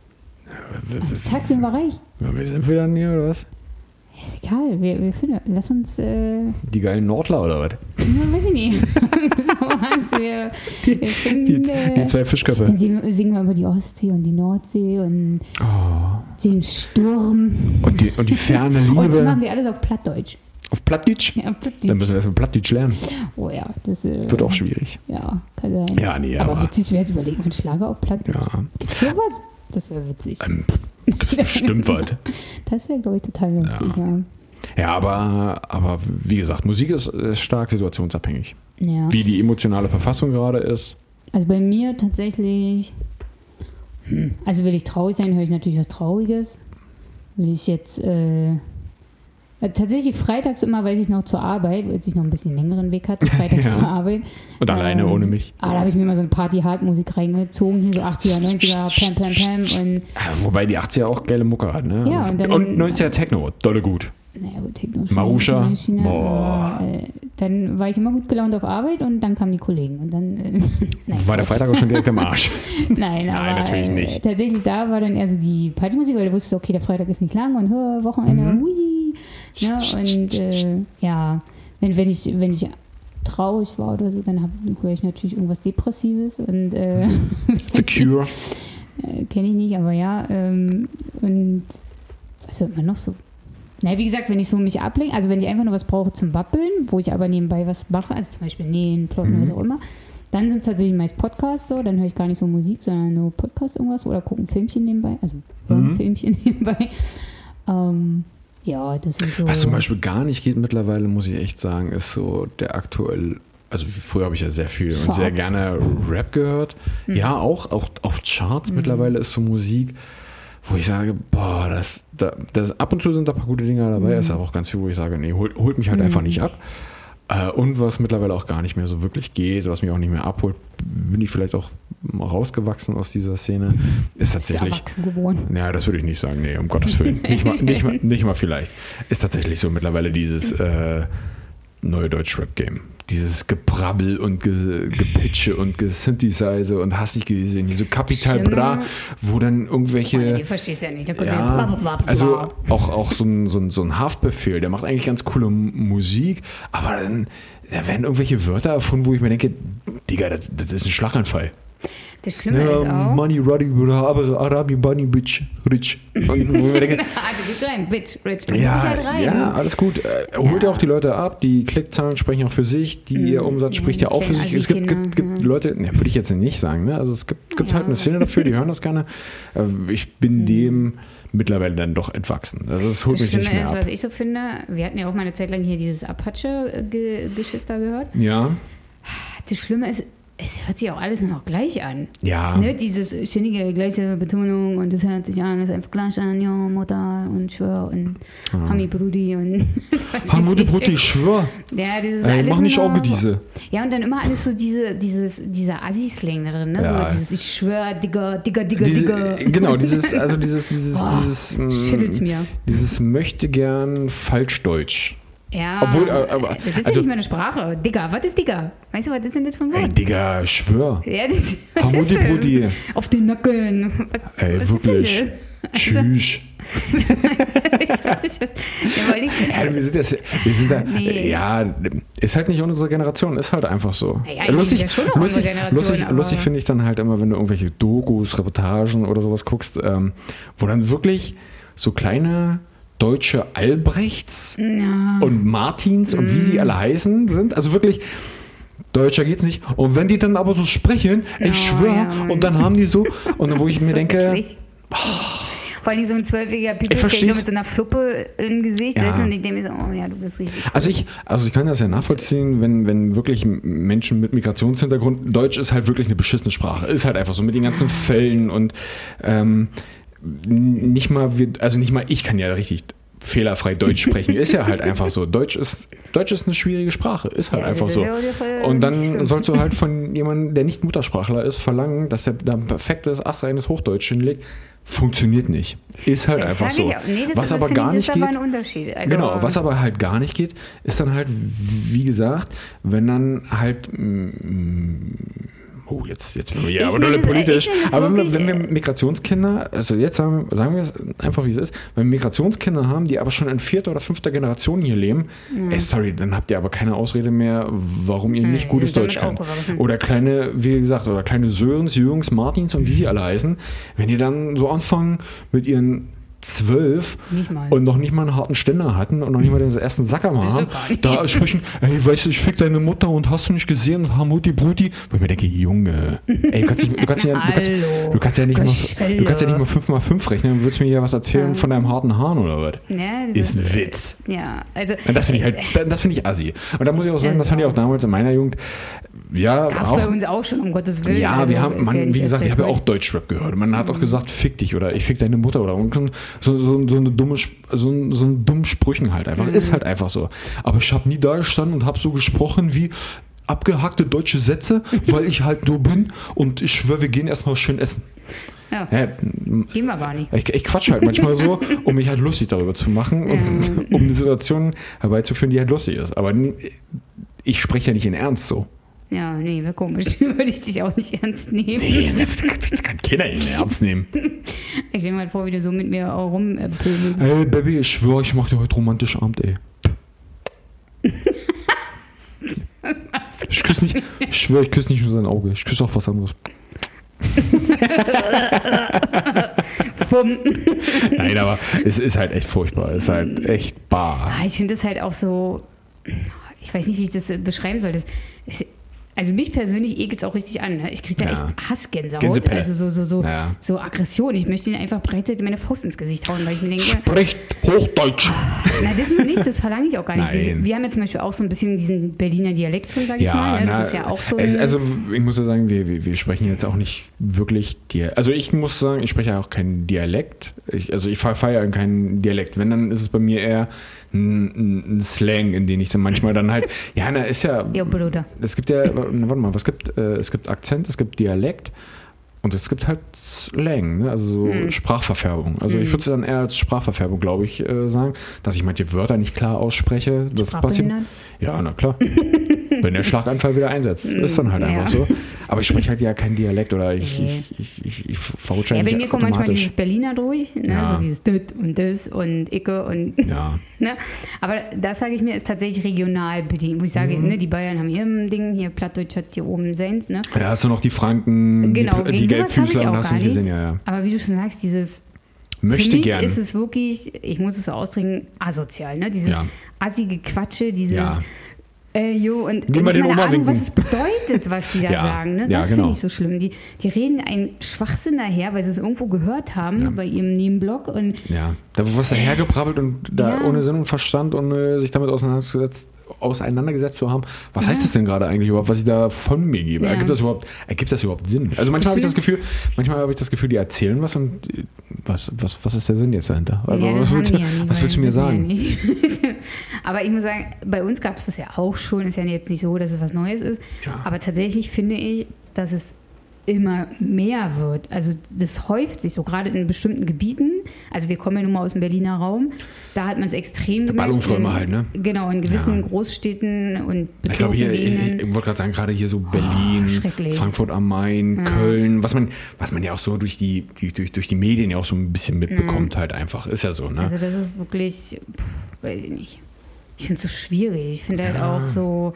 Speaker 2: Zack, sind wir reich.
Speaker 1: Ja, wir sind wir dann hier, oder was?
Speaker 2: Ist egal, wir, wir finden, lass uns, äh,
Speaker 1: Die geilen Nordler oder was?
Speaker 2: ja, weiß ich nicht. so was, wir, wir finden,
Speaker 1: Die, die
Speaker 2: äh,
Speaker 1: zwei Fischköpfe.
Speaker 2: dann singen, singen wir über die Ostsee und die Nordsee und
Speaker 1: Oh.
Speaker 2: den Sturm.
Speaker 1: Und die, und die ferne
Speaker 2: Und das machen
Speaker 1: Liebe
Speaker 2: wir alles auf Plattdeutsch.
Speaker 1: auf Plattdeutsch?
Speaker 2: Ja,
Speaker 1: Dann
Speaker 2: Plattdeutsch.
Speaker 1: müssen wir erstmal Plattdeutsch lernen.
Speaker 2: Oh ja, das äh,
Speaker 1: Wird auch schwierig.
Speaker 2: Ja, kann sein.
Speaker 1: Ja, nee,
Speaker 2: aber,
Speaker 1: aber-
Speaker 2: witzig wäre es überlegen, ein Schlager auf Plattdeutsch.
Speaker 1: Ja.
Speaker 2: Gibt's sowas? Das wäre witzig.
Speaker 1: Ähm, gibt's bestimmt was.
Speaker 2: Das wäre, glaube ich, total lustig, ja.
Speaker 1: Ja, aber, aber wie gesagt, Musik ist, ist stark situationsabhängig.
Speaker 2: ja.
Speaker 1: Wie die emotionale Verfassung gerade ist.
Speaker 2: Also bei mir tatsächlich, hm, also will ich traurig sein, höre ich natürlich was Trauriges. Will ich jetzt, äh, tatsächlich freitags immer, weiß ich noch, zur Arbeit, weil ich noch ein bisschen längeren Weg hatte, freitags
Speaker 1: Ja.
Speaker 2: zur Arbeit.
Speaker 1: Und alleine ohne mich.
Speaker 2: Ah, da habe ich mir mal so eine Party-Hard-Musik reingezogen, hier so achtziger, neunziger, Pam, Pam, Pam und,
Speaker 1: Ja, wobei die achtziger auch geile Mucke hat, ne?
Speaker 2: Ja, und dann-
Speaker 1: und neunziger Techno, dolle gut.
Speaker 2: naja gut, Techno.
Speaker 1: Marusha,
Speaker 2: schon in China,
Speaker 1: boah.
Speaker 2: aber, äh, dann war ich immer gut gelaunt auf Arbeit und dann kamen die Kollegen und dann, äh, nein,
Speaker 1: War der
Speaker 2: Quatsch.
Speaker 1: Freitag auch schon direkt am Arsch.
Speaker 2: Nein, aber
Speaker 1: natürlich
Speaker 2: äh,
Speaker 1: nicht.
Speaker 2: tatsächlich da war dann eher so die Partymusik, weil du wusstest, okay, der Freitag ist nicht lang und hör, Wochenende,
Speaker 1: Mhm.
Speaker 2: hui. Ja, und äh, ja, wenn, wenn, ich, wenn ich traurig war oder so, dann höre ich natürlich irgendwas Depressives und äh,
Speaker 1: The Cure.
Speaker 2: äh, kenne ich nicht, aber ja, ähm, und was hört man noch so? Na, wie gesagt, wenn ich so mich ablenke, also wenn ich einfach nur was brauche zum Babbeln, wo ich aber nebenbei was mache, also zum Beispiel nähen, plotten,
Speaker 1: Mhm.
Speaker 2: was auch immer, dann sind es tatsächlich meist Podcasts so, dann höre ich gar nicht so Musik, sondern nur Podcast irgendwas oder gucke ein Filmchen nebenbei, also hören
Speaker 1: Mhm.
Speaker 2: ein Filmchen nebenbei. Ähm, ja, das sind so...
Speaker 1: Was zum Beispiel gar nicht geht mittlerweile, muss ich echt sagen, ist so der aktuell, also früher habe ich ja sehr viel und sehr
Speaker 2: Charts.
Speaker 1: gerne Rap gehört.
Speaker 2: Mhm.
Speaker 1: Ja, auch, auch, auch Charts mittlerweile ist so Musik, wo ich sage, boah, das, da, das, ab und zu sind da ein paar gute Dinge dabei,
Speaker 2: Mhm.
Speaker 1: ist aber auch ganz viel, wo ich sage, nee, holt, holt mich halt
Speaker 2: Mhm.
Speaker 1: einfach nicht ab. Äh, und was mittlerweile auch gar nicht mehr so wirklich geht, was mich auch nicht mehr abholt, bin ich vielleicht auch mal rausgewachsen aus dieser Szene, ist
Speaker 2: Ist
Speaker 1: tatsächlich...
Speaker 2: erwachsen geworden.
Speaker 1: Ja, das würde ich nicht sagen. Nee, um Gottes Willen. Nicht mal, nicht mal, nicht mal vielleicht. Ist tatsächlich so mittlerweile dieses äh, neue Deutsch-Rap-Game. dieses Gebrabbel und Ge, Gepitche und Gesynthesize und hast nicht gesehen, diese Capital
Speaker 2: Schlimme.
Speaker 1: Bra, wo dann irgendwelche...
Speaker 2: Oh, die verstehst du ja nicht. Da kommt
Speaker 1: Ja,
Speaker 2: der blablabla.
Speaker 1: also auch, auch so, ein, so, ein, so ein Haftbefehl, der macht eigentlich ganz coole M- Musik, aber dann da werden irgendwelche Wörter erfunden, wo ich mir denke, Digga, das, das ist ein Schlaganfall.
Speaker 2: Das Schlimme ist
Speaker 1: Ja,
Speaker 2: auch...
Speaker 1: Money, Ruddy, aber Arabi, Bunny, Bitch, Rich. Und wo ich mir denke,
Speaker 2: also gib rein, Bitch, Rich. Das
Speaker 1: ja,
Speaker 2: muss ich halt rein.
Speaker 1: ja, alles gut. Äh, holt ja auch die Leute ab, die Klickzahlen sprechen auch für sich, die, ihr Umsatz
Speaker 2: ja,
Speaker 1: spricht ja
Speaker 2: die
Speaker 1: auch für
Speaker 2: kleinen
Speaker 1: sich. Es gibt,
Speaker 2: Assi-Kinder,
Speaker 1: gibt, gibt
Speaker 2: ja.
Speaker 1: Leute, ja, würde ich jetzt nicht sagen, ne? Also es gibt, gibt
Speaker 2: Ja.
Speaker 1: halt eine Szene dafür, die hören das gerne. Äh, Ich bin dem mittlerweile dann doch entwachsen. Also es holt
Speaker 2: Das
Speaker 1: mich
Speaker 2: Schlimme
Speaker 1: nicht mehr
Speaker 2: ist,
Speaker 1: ab.
Speaker 2: was ich so finde, wir hatten ja auch mal eine Zeit lang hier dieses Apache-Geschiss da gehört.
Speaker 1: Ja,
Speaker 2: Das Schlimme ist, es hört sich auch alles noch gleich an.
Speaker 1: ja.
Speaker 2: Ne, dieses ständige gleiche Betonung und das hört sich an, das ist einfach gleich an, ja, Mutter und Schwör und
Speaker 1: Ja.
Speaker 2: Hami Brudi und was
Speaker 1: Hamudi
Speaker 2: weiß ich.
Speaker 1: Brutti, ich schwör.
Speaker 2: Ja, dieses
Speaker 1: Ey,
Speaker 2: alles
Speaker 1: mach nicht
Speaker 2: nur noch-
Speaker 1: Auge diese.
Speaker 2: Ja, und dann immer alles so diese, dieses, dieser Assi-Slang da drin, ne?
Speaker 1: Ja.
Speaker 2: So dieses, ich schwör, Digga, Digga, Digga,
Speaker 1: Diese,
Speaker 2: Digga.
Speaker 1: genau, dieses, also dieses, dieses,
Speaker 2: Boah,
Speaker 1: dieses, mm,
Speaker 2: schüttelt's mir.
Speaker 1: dieses möchte gern Falschdeutsch.
Speaker 2: Ja,
Speaker 1: Obwohl, äh, aber-
Speaker 2: das ist ja
Speaker 1: also-
Speaker 2: nicht meine Sprache. Digga, was ist Digga? Weißt du, was ist denn das für ein
Speaker 1: Ey,
Speaker 2: Wort?
Speaker 1: Digga, schwör.
Speaker 2: Ja, das, was
Speaker 1: Hamudi
Speaker 2: ist das?
Speaker 1: Brudi.
Speaker 2: Auf den Nacken. Was,
Speaker 1: Ey,
Speaker 2: was
Speaker 1: wirklich.
Speaker 2: Ist denn
Speaker 1: Tschüss.
Speaker 2: das? Ich weiß nicht, was, ja, weil ich,
Speaker 1: Ja, wir sind, das, wir sind da,
Speaker 2: Nee.
Speaker 1: ja, ist halt nicht unsere Generation, ist halt einfach so.
Speaker 2: Ja, ja,
Speaker 1: lustig,
Speaker 2: ja schon auch
Speaker 1: lustig,
Speaker 2: unsere Generation,
Speaker 1: lustig,
Speaker 2: aber-
Speaker 1: lustig finde ich dann halt immer, wenn du irgendwelche Dokus, Reportagen oder sowas guckst, ähm, wo dann wirklich so kleine deutsche Albrechts und Martins und wie sie alle heißen sind, also wirklich Deutscher geht's nicht. Und wenn die dann aber so sprechen, ich
Speaker 2: Oh,
Speaker 1: schwöre,
Speaker 2: ja, Mann.
Speaker 1: und dann haben die so, und dann, wo ich mir
Speaker 2: so
Speaker 1: denke,
Speaker 2: hässlich. Vor allem so ein zwölfjähriger Pipi
Speaker 1: versteh's.
Speaker 2: steht nur mit so einer Fluppe im Gesicht.
Speaker 1: Ja.
Speaker 2: Weißt du, und ich denke mir so, oh ja, du bist richtig.
Speaker 1: Also ich, also ich kann das ja nachvollziehen, wenn, wenn wirklich Menschen mit Migrationshintergrund, Deutsch ist halt wirklich eine beschissene Sprache, ist halt einfach so mit den ganzen Fällen und ähm, nicht mal, wir, also nicht mal ich kann ja richtig fehlerfrei Deutsch sprechen, ist ja halt einfach so. Deutsch ist, Deutsch ist eine schwierige Sprache, ist halt
Speaker 2: Ja, das
Speaker 1: einfach
Speaker 2: ist
Speaker 1: so.
Speaker 2: ja auch, äh,
Speaker 1: Und
Speaker 2: nicht
Speaker 1: dann
Speaker 2: schlimm.
Speaker 1: sollst du halt von jemandem, der nicht Muttersprachler ist, verlangen, dass er da ein perfektes, astreines Hochdeutsch hinlegt. Funktioniert nicht. Ist halt
Speaker 2: Das
Speaker 1: einfach
Speaker 2: sag ich
Speaker 1: so.
Speaker 2: auch. Nee, das
Speaker 1: was
Speaker 2: ist,
Speaker 1: aber
Speaker 2: finde
Speaker 1: gar
Speaker 2: ich,
Speaker 1: nicht
Speaker 2: ist
Speaker 1: geht.
Speaker 2: aber ein Unterschied. Also,
Speaker 1: Genau, was aber halt gar nicht geht, ist dann halt, wie gesagt, wenn dann halt, mm, oh, jetzt, jetzt sind wir hier
Speaker 2: Ich
Speaker 1: aber
Speaker 2: nenne
Speaker 1: dolle
Speaker 2: das-
Speaker 1: politisch.
Speaker 2: ich nenne das
Speaker 1: Aber wenn wir,
Speaker 2: wirklich,
Speaker 1: wenn wir Migrationskinder, also jetzt sagen, wir- sagen wir es einfach, wie es ist, wenn wir Migrationskinder haben, die aber schon in vierter oder fünfter Generation hier leben, ey, sorry, dann habt ihr aber keine Ausrede mehr, warum ihr nicht
Speaker 2: Hm,
Speaker 1: gutes
Speaker 2: sind damit
Speaker 1: Deutsch könnt.
Speaker 2: aufgewachsen.
Speaker 1: Oder kleine, wie gesagt, oder kleine Sörens, Jürgens, Martins und wie sie alle heißen, wenn die dann so anfangen mit ihren zwölf
Speaker 2: Nicht mal.
Speaker 1: und noch nicht mal einen harten Ständer hatten und noch nicht mal den ersten Sacker mal
Speaker 2: Wieso
Speaker 1: haben,
Speaker 2: gar nicht?
Speaker 1: da sprechen, ey, weißt du, ich fick deine Mutter und hast du nicht gesehen und Hamuti Bruti, wo ich mir denke, Junge, ey, du kannst, nicht, du kannst, ja, du kannst,
Speaker 2: Hallo.
Speaker 1: du kannst ja nicht mal,
Speaker 2: Goschelle.
Speaker 1: du kannst ja nicht mal fünf mal fünf rechnen, dann würdest du mir ja was erzählen
Speaker 2: Ähm.
Speaker 1: von deinem harten Hahn oder was?
Speaker 2: Ja, das
Speaker 1: Ist ein Witz.
Speaker 2: Ja, also.
Speaker 1: Und das finde ich halt, das finde ich assi. Und da muss ich auch sagen,
Speaker 2: Ja,
Speaker 1: das fand ich
Speaker 2: so.
Speaker 1: auch damals in meiner Jugend, ja,
Speaker 2: Gab es
Speaker 1: auch,
Speaker 2: bei uns auch schon, um Gottes Willen.
Speaker 1: ja,
Speaker 2: also,
Speaker 1: wir haben,
Speaker 2: ist
Speaker 1: man,
Speaker 2: ja nicht
Speaker 1: wie gesagt,
Speaker 2: erst
Speaker 1: ich habe ja
Speaker 2: seit
Speaker 1: auch Deutschrap gehört. Man hat auch gesagt, fick dich oder ich fick deine Mutter oder so, so, so eine dumme, Sp- so, ein- so ein dummen Sprüchen halt einfach. Ist halt einfach so. Aber ich habe nie da gestanden und habe so gesprochen wie abgehackte deutsche Sätze, weil ich halt so bin und ich schwöre, wir gehen erstmal schön essen.
Speaker 2: Ja,
Speaker 1: Ja,
Speaker 2: gehen wir gar nicht.
Speaker 1: ich, ich quatsch halt manchmal so, um mich halt lustig darüber zu machen und um eine Situation herbeizuführen, die halt lustig ist. Aber nie- ich spreche ja nicht in Ernst so.
Speaker 2: Ja, nee, wäre komisch. Würde ich dich auch nicht ernst nehmen.
Speaker 1: Nee, das kann keiner in Ernst nehmen.
Speaker 2: Ich stelle mir halt vor, wie du so mit mir auch rumpöbelst.
Speaker 1: Ey, Baby, ich schwöre, ich mach dir heute romantischen Abend, ey. Ich küsse nicht, ich schwöre, ich küsse nicht nur sein Auge, ich küsse auch was anderes.
Speaker 2: Fumm.
Speaker 1: Nein, aber es ist halt echt furchtbar, es ist halt echt bar.
Speaker 2: Ah, ich finde das halt auch so, ich weiß nicht, wie ich das äh, beschreiben soll. Das, es, also mich persönlich ekelt es auch richtig an. Ne? Ich kriege da
Speaker 1: Ja.
Speaker 2: echt Hassgänsehaut.
Speaker 1: Gänsepelle.
Speaker 2: Also so, so, so,
Speaker 1: Ja.
Speaker 2: so Aggression. Ich möchte ihnen einfach breitseitig meine Faust ins Gesicht hauen, weil ich mir denke,
Speaker 1: Spricht Hochdeutsch.
Speaker 2: na das nur nicht, das verlange ich auch gar nicht.
Speaker 1: Nein.
Speaker 2: Wir, wir haben ja zum Beispiel auch so ein bisschen diesen Berliner Dialekt drin, sag ich mal. Ne? Das
Speaker 1: na,
Speaker 2: ist ja auch so
Speaker 1: es,
Speaker 2: ein,
Speaker 1: also ich muss ja sagen, wir, wir, wir sprechen jetzt auch nicht wirklich Dialekt. Also ich muss sagen, ich spreche ja auch keinen Dialekt. Ich, also ich feiere keinen Dialekt. Wenn, dann ist es bei mir eher ein, ein Slang, in den ich dann manchmal dann halt, ja, na ist ja,
Speaker 2: ja, Bruder.
Speaker 1: es gibt ja, warte mal, was gibt, äh, es gibt Akzent, es gibt Dialekt und es gibt halt Slang, ne? Also so
Speaker 2: Hm.
Speaker 1: Sprachverfärbung. Also ich würde es dann eher als Sprachverfärbung, glaube ich, äh, sagen, dass ich manche Wörter nicht klar ausspreche. Das passiert.
Speaker 2: Sprachbehindert?
Speaker 1: Ja, na klar. wenn der Schlaganfall wieder einsetzt. Ist dann halt
Speaker 2: Ja.
Speaker 1: einfach so. Aber ich spreche halt ja kein Dialekt oder ich,
Speaker 2: Nee.
Speaker 1: ich, ich, ich, ich verrutsche
Speaker 2: Ja,
Speaker 1: nicht
Speaker 2: bei mir kommt manchmal
Speaker 1: automatisch.
Speaker 2: dieses Berliner durch, ne?
Speaker 1: Ja.
Speaker 2: So dieses Dit und das und Icke und
Speaker 1: Ja.
Speaker 2: ne? Aber das sage ich mir, ist tatsächlich regional bedient, wo ich sage,
Speaker 1: Mhm.
Speaker 2: ne, die Bayern haben hier ein Ding, hier Plattdeutsch hat hier oben seins, ne?
Speaker 1: Da hast du noch die Franken,
Speaker 2: Genau,
Speaker 1: die, die
Speaker 2: gegen sowas habe ich
Speaker 1: Gelbfüßler
Speaker 2: auch
Speaker 1: und hast du
Speaker 2: gar
Speaker 1: nicht gesehen,
Speaker 2: nichts.
Speaker 1: ja, ja.
Speaker 2: Aber wie du schon sagst, dieses
Speaker 1: Möchte
Speaker 2: für mich
Speaker 1: gern.
Speaker 2: ist es wirklich, ich muss es so ausdrücken, asozial, ne? Dieses
Speaker 1: Ja.
Speaker 2: assige Quatsche, dieses
Speaker 1: Ja.
Speaker 2: äh, jo, und
Speaker 1: Geh mal
Speaker 2: nicht
Speaker 1: den
Speaker 2: mal eine
Speaker 1: Oma
Speaker 2: Ahnung,
Speaker 1: winken.
Speaker 2: was es bedeutet, was die da
Speaker 1: Ja.
Speaker 2: sagen. Ne?
Speaker 1: Ja,
Speaker 2: Das
Speaker 1: genau.
Speaker 2: finde ich so schlimm. Die, die reden einen Schwachsinn daher, weil sie es irgendwo gehört haben
Speaker 1: Ja.
Speaker 2: bei ihrem Nebenblog. Und
Speaker 1: Ja, da wird was dahergebrabbelt und da
Speaker 2: Ja.
Speaker 1: ohne Sinn und Verstand und äh, sich damit auseinandergesetzt, auseinandergesetzt zu haben. Was heißt das denn gerade eigentlich überhaupt, was ich da von mir gebe?
Speaker 2: Ja.
Speaker 1: Ergibt das überhaupt, ergibt das überhaupt Sinn? Also manchmal habe ich das Gefühl, manchmal habe ich das Gefühl, die erzählen was und äh, was, was, was ist der Sinn jetzt dahinter? Also,
Speaker 2: ja, das
Speaker 1: was
Speaker 2: haben
Speaker 1: willst,
Speaker 2: die
Speaker 1: du-
Speaker 2: ja nicht,
Speaker 1: was
Speaker 2: weil
Speaker 1: willst du mir
Speaker 2: das wissen
Speaker 1: sagen?
Speaker 2: wir ja nicht. Aber ich muss sagen, bei uns gab es das ja auch schon. Ist ja jetzt nicht so, dass es was Neues ist.
Speaker 1: Ja.
Speaker 2: Aber tatsächlich finde ich, dass es immer mehr wird. Also das häuft sich so, gerade in bestimmten Gebieten. Also wir kommen ja nun mal aus dem Berliner Raum. Da hat man es extrem gemerkt.
Speaker 1: Ballungsräume
Speaker 2: in-
Speaker 1: halt, ne?
Speaker 2: Genau, in gewissen
Speaker 1: Ja.
Speaker 2: Großstädten und
Speaker 1: Ich glaube hier, ich,
Speaker 2: Gegenden.
Speaker 1: ich wollte gerade sagen, gerade hier so Berlin,
Speaker 2: schrecklich.
Speaker 1: Frankfurt am Main, Köln, was man, was man ja auch so durch die, die durch, durch die Medien ja auch so ein bisschen mitbekommt halt einfach. Ist ja so, ne?
Speaker 2: Also das ist wirklich, pff, weiß ich nicht. Ich finde es so schwierig. Ich finde halt
Speaker 1: Ja.
Speaker 2: auch so,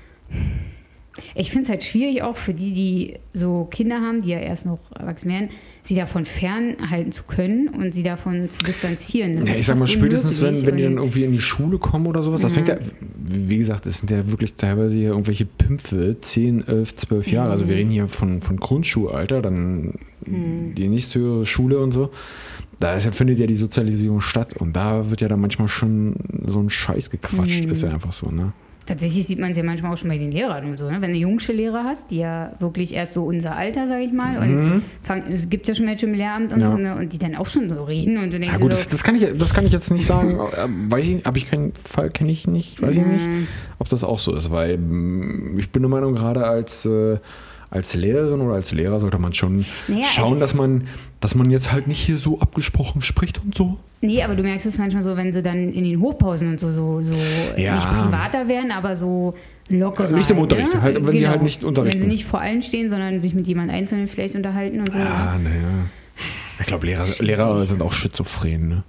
Speaker 2: ich finde es halt schwierig auch für die, die so Kinder haben, die ja erst noch erwachsen werden, sie davon fernhalten zu können und sie davon zu distanzieren. Das
Speaker 1: Ja,
Speaker 2: ist
Speaker 1: ich sag mal,
Speaker 2: fast
Speaker 1: spätestens wenn,
Speaker 2: unmöglich.
Speaker 1: wenn die dann
Speaker 2: Und-
Speaker 1: irgendwie in die Schule kommen oder sowas, das fängt ja, wie gesagt, das sind ja wirklich teilweise hier irgendwelche Pimpfe, zehn, elf, zwölf Jahre. Also wir reden hier von, von Grundschulalter, dann die nächste höhere Schule und so. Da ist ja, findet ja die Sozialisierung statt und da wird ja dann manchmal schon so ein Scheiß gequatscht, ist ja einfach so, ne?
Speaker 2: Tatsächlich sieht man es ja manchmal auch schon bei den Lehrern und so. Ne? Wenn du jungsche Lehrer hast, die ja wirklich erst so unser Alter, sag ich mal, und fang, es gibt ja schon Menschen im Lehramt und
Speaker 1: Ja.
Speaker 2: so, ne? Und die dann auch schon so reden und du denkst
Speaker 1: Ja
Speaker 2: dir
Speaker 1: gut,
Speaker 2: so,
Speaker 1: das, das, kann ich, das kann ich jetzt nicht sagen, äh, weiß ich, habe ich keinen Fall, kenne ich nicht, weiß ich nicht, ob das auch so ist, weil mm, ich bin der Meinung, gerade als, äh, als Lehrerin oder als Lehrer sollte man schon
Speaker 2: Naja,
Speaker 1: schauen,
Speaker 2: also-
Speaker 1: dass man, dass man jetzt halt nicht hier so abgesprochen spricht und so.
Speaker 2: nee, aber du merkst es manchmal so, wenn sie dann in den Hochpausen und so, so, so
Speaker 1: Ja.
Speaker 2: nicht privater werden, aber so lockerer.
Speaker 1: Nicht im Unterricht,
Speaker 2: ne?
Speaker 1: halt, wenn sie halt nicht unterrichten.
Speaker 2: Wenn sie nicht vor allen stehen, sondern sich mit jemand Einzelnen vielleicht unterhalten und so.
Speaker 1: Ja, naja. Ich glaube, Lehrer, Lehrer sind auch schizophren, ne?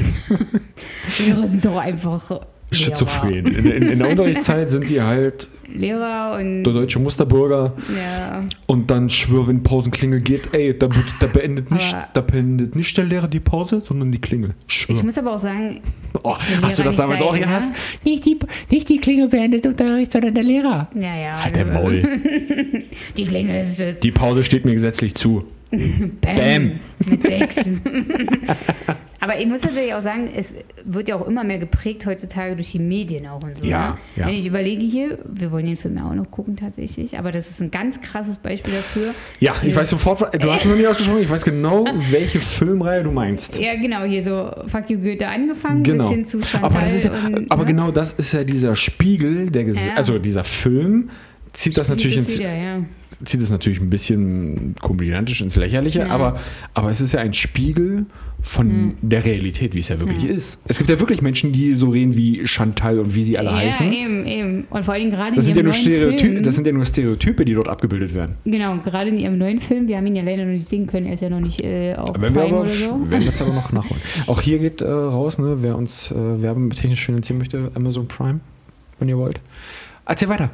Speaker 2: Lehrer sind doch einfach Lehrer.
Speaker 1: Schizophren. In, in, in der Unterrichtszeit sind sie halt
Speaker 2: Lehrer und
Speaker 1: der deutsche Musterbürger
Speaker 2: ja,
Speaker 1: und dann schwör, wenn Pausenklingel geht, ey, da, da, beendet nicht,
Speaker 2: Aber-
Speaker 1: da beendet nicht der Lehrer die Pause, sondern die Klingel. Schwör.
Speaker 2: ich muss aber auch sagen,
Speaker 1: Oh,
Speaker 2: ich will
Speaker 1: hast du
Speaker 2: Lehrer
Speaker 1: das damals
Speaker 2: nicht
Speaker 1: auch
Speaker 2: sein,
Speaker 1: gehasst?
Speaker 2: ne?
Speaker 1: Nicht die, nicht die Klingel beendet Unterricht, sondern der Lehrer.
Speaker 2: Ja, ja.
Speaker 1: Halt der Maul.
Speaker 2: Die Klingel ist es.
Speaker 1: Die Pause steht mir gesetzlich zu.
Speaker 2: Bam.
Speaker 1: Bam.
Speaker 2: Mit sechs. Aber ich muss tatsächlich auch sagen, es wird ja auch immer mehr geprägt heutzutage durch die Medien auch und so.
Speaker 1: Ja,
Speaker 2: ne?
Speaker 1: ja.
Speaker 2: Wenn ich überlege hier, wir wollen den Film ja auch noch gucken tatsächlich, aber das ist ein ganz krasses Beispiel dafür.
Speaker 1: Ja, ich weiß sofort, du hast es noch nie ausgesprochen, ich weiß genau, welche Filmreihe du meinst.
Speaker 2: Ja, genau, hier so Fuck You Goethe angefangen,
Speaker 1: Genau.
Speaker 2: bis hin zu Chantal.
Speaker 1: Aber, das ist ja,
Speaker 2: und,
Speaker 1: aber
Speaker 2: ne?
Speaker 1: genau das ist ja dieser Spiegel, der Ges
Speaker 2: Ja.
Speaker 1: also dieser Film zieht das natürlich
Speaker 2: Spiegelt
Speaker 1: ins,
Speaker 2: es wieder, ja.
Speaker 1: zieht es natürlich ein bisschen komödiantisch ins Lächerliche,
Speaker 2: Ja.
Speaker 1: aber, aber es ist ja ein Spiegel von der Realität, wie es ja wirklich ist. Es gibt ja wirklich Menschen, die so reden wie Chantal und wie sie alle
Speaker 2: Ja,
Speaker 1: heißen.
Speaker 2: eben, eben. Und vor allem gerade
Speaker 1: Das
Speaker 2: in
Speaker 1: sind, ja
Speaker 2: ihrem
Speaker 1: nur
Speaker 2: neuen
Speaker 1: Stereotype,
Speaker 2: Film.
Speaker 1: das sind ja nur Stereotype, die dort abgebildet werden.
Speaker 2: Genau, gerade in ihrem neuen Film, wir haben ihn ja leider noch nicht sehen können, er ist ja noch nicht äh, auf
Speaker 1: Wenn wir
Speaker 2: Prime
Speaker 1: aber,
Speaker 2: oder so.
Speaker 1: werden das aber noch nachholen. Auch hier geht äh, raus, ne, wer uns äh, werbetechnisch finanzieren möchte, Amazon Prime, wenn ihr wollt. Erzähl weiter.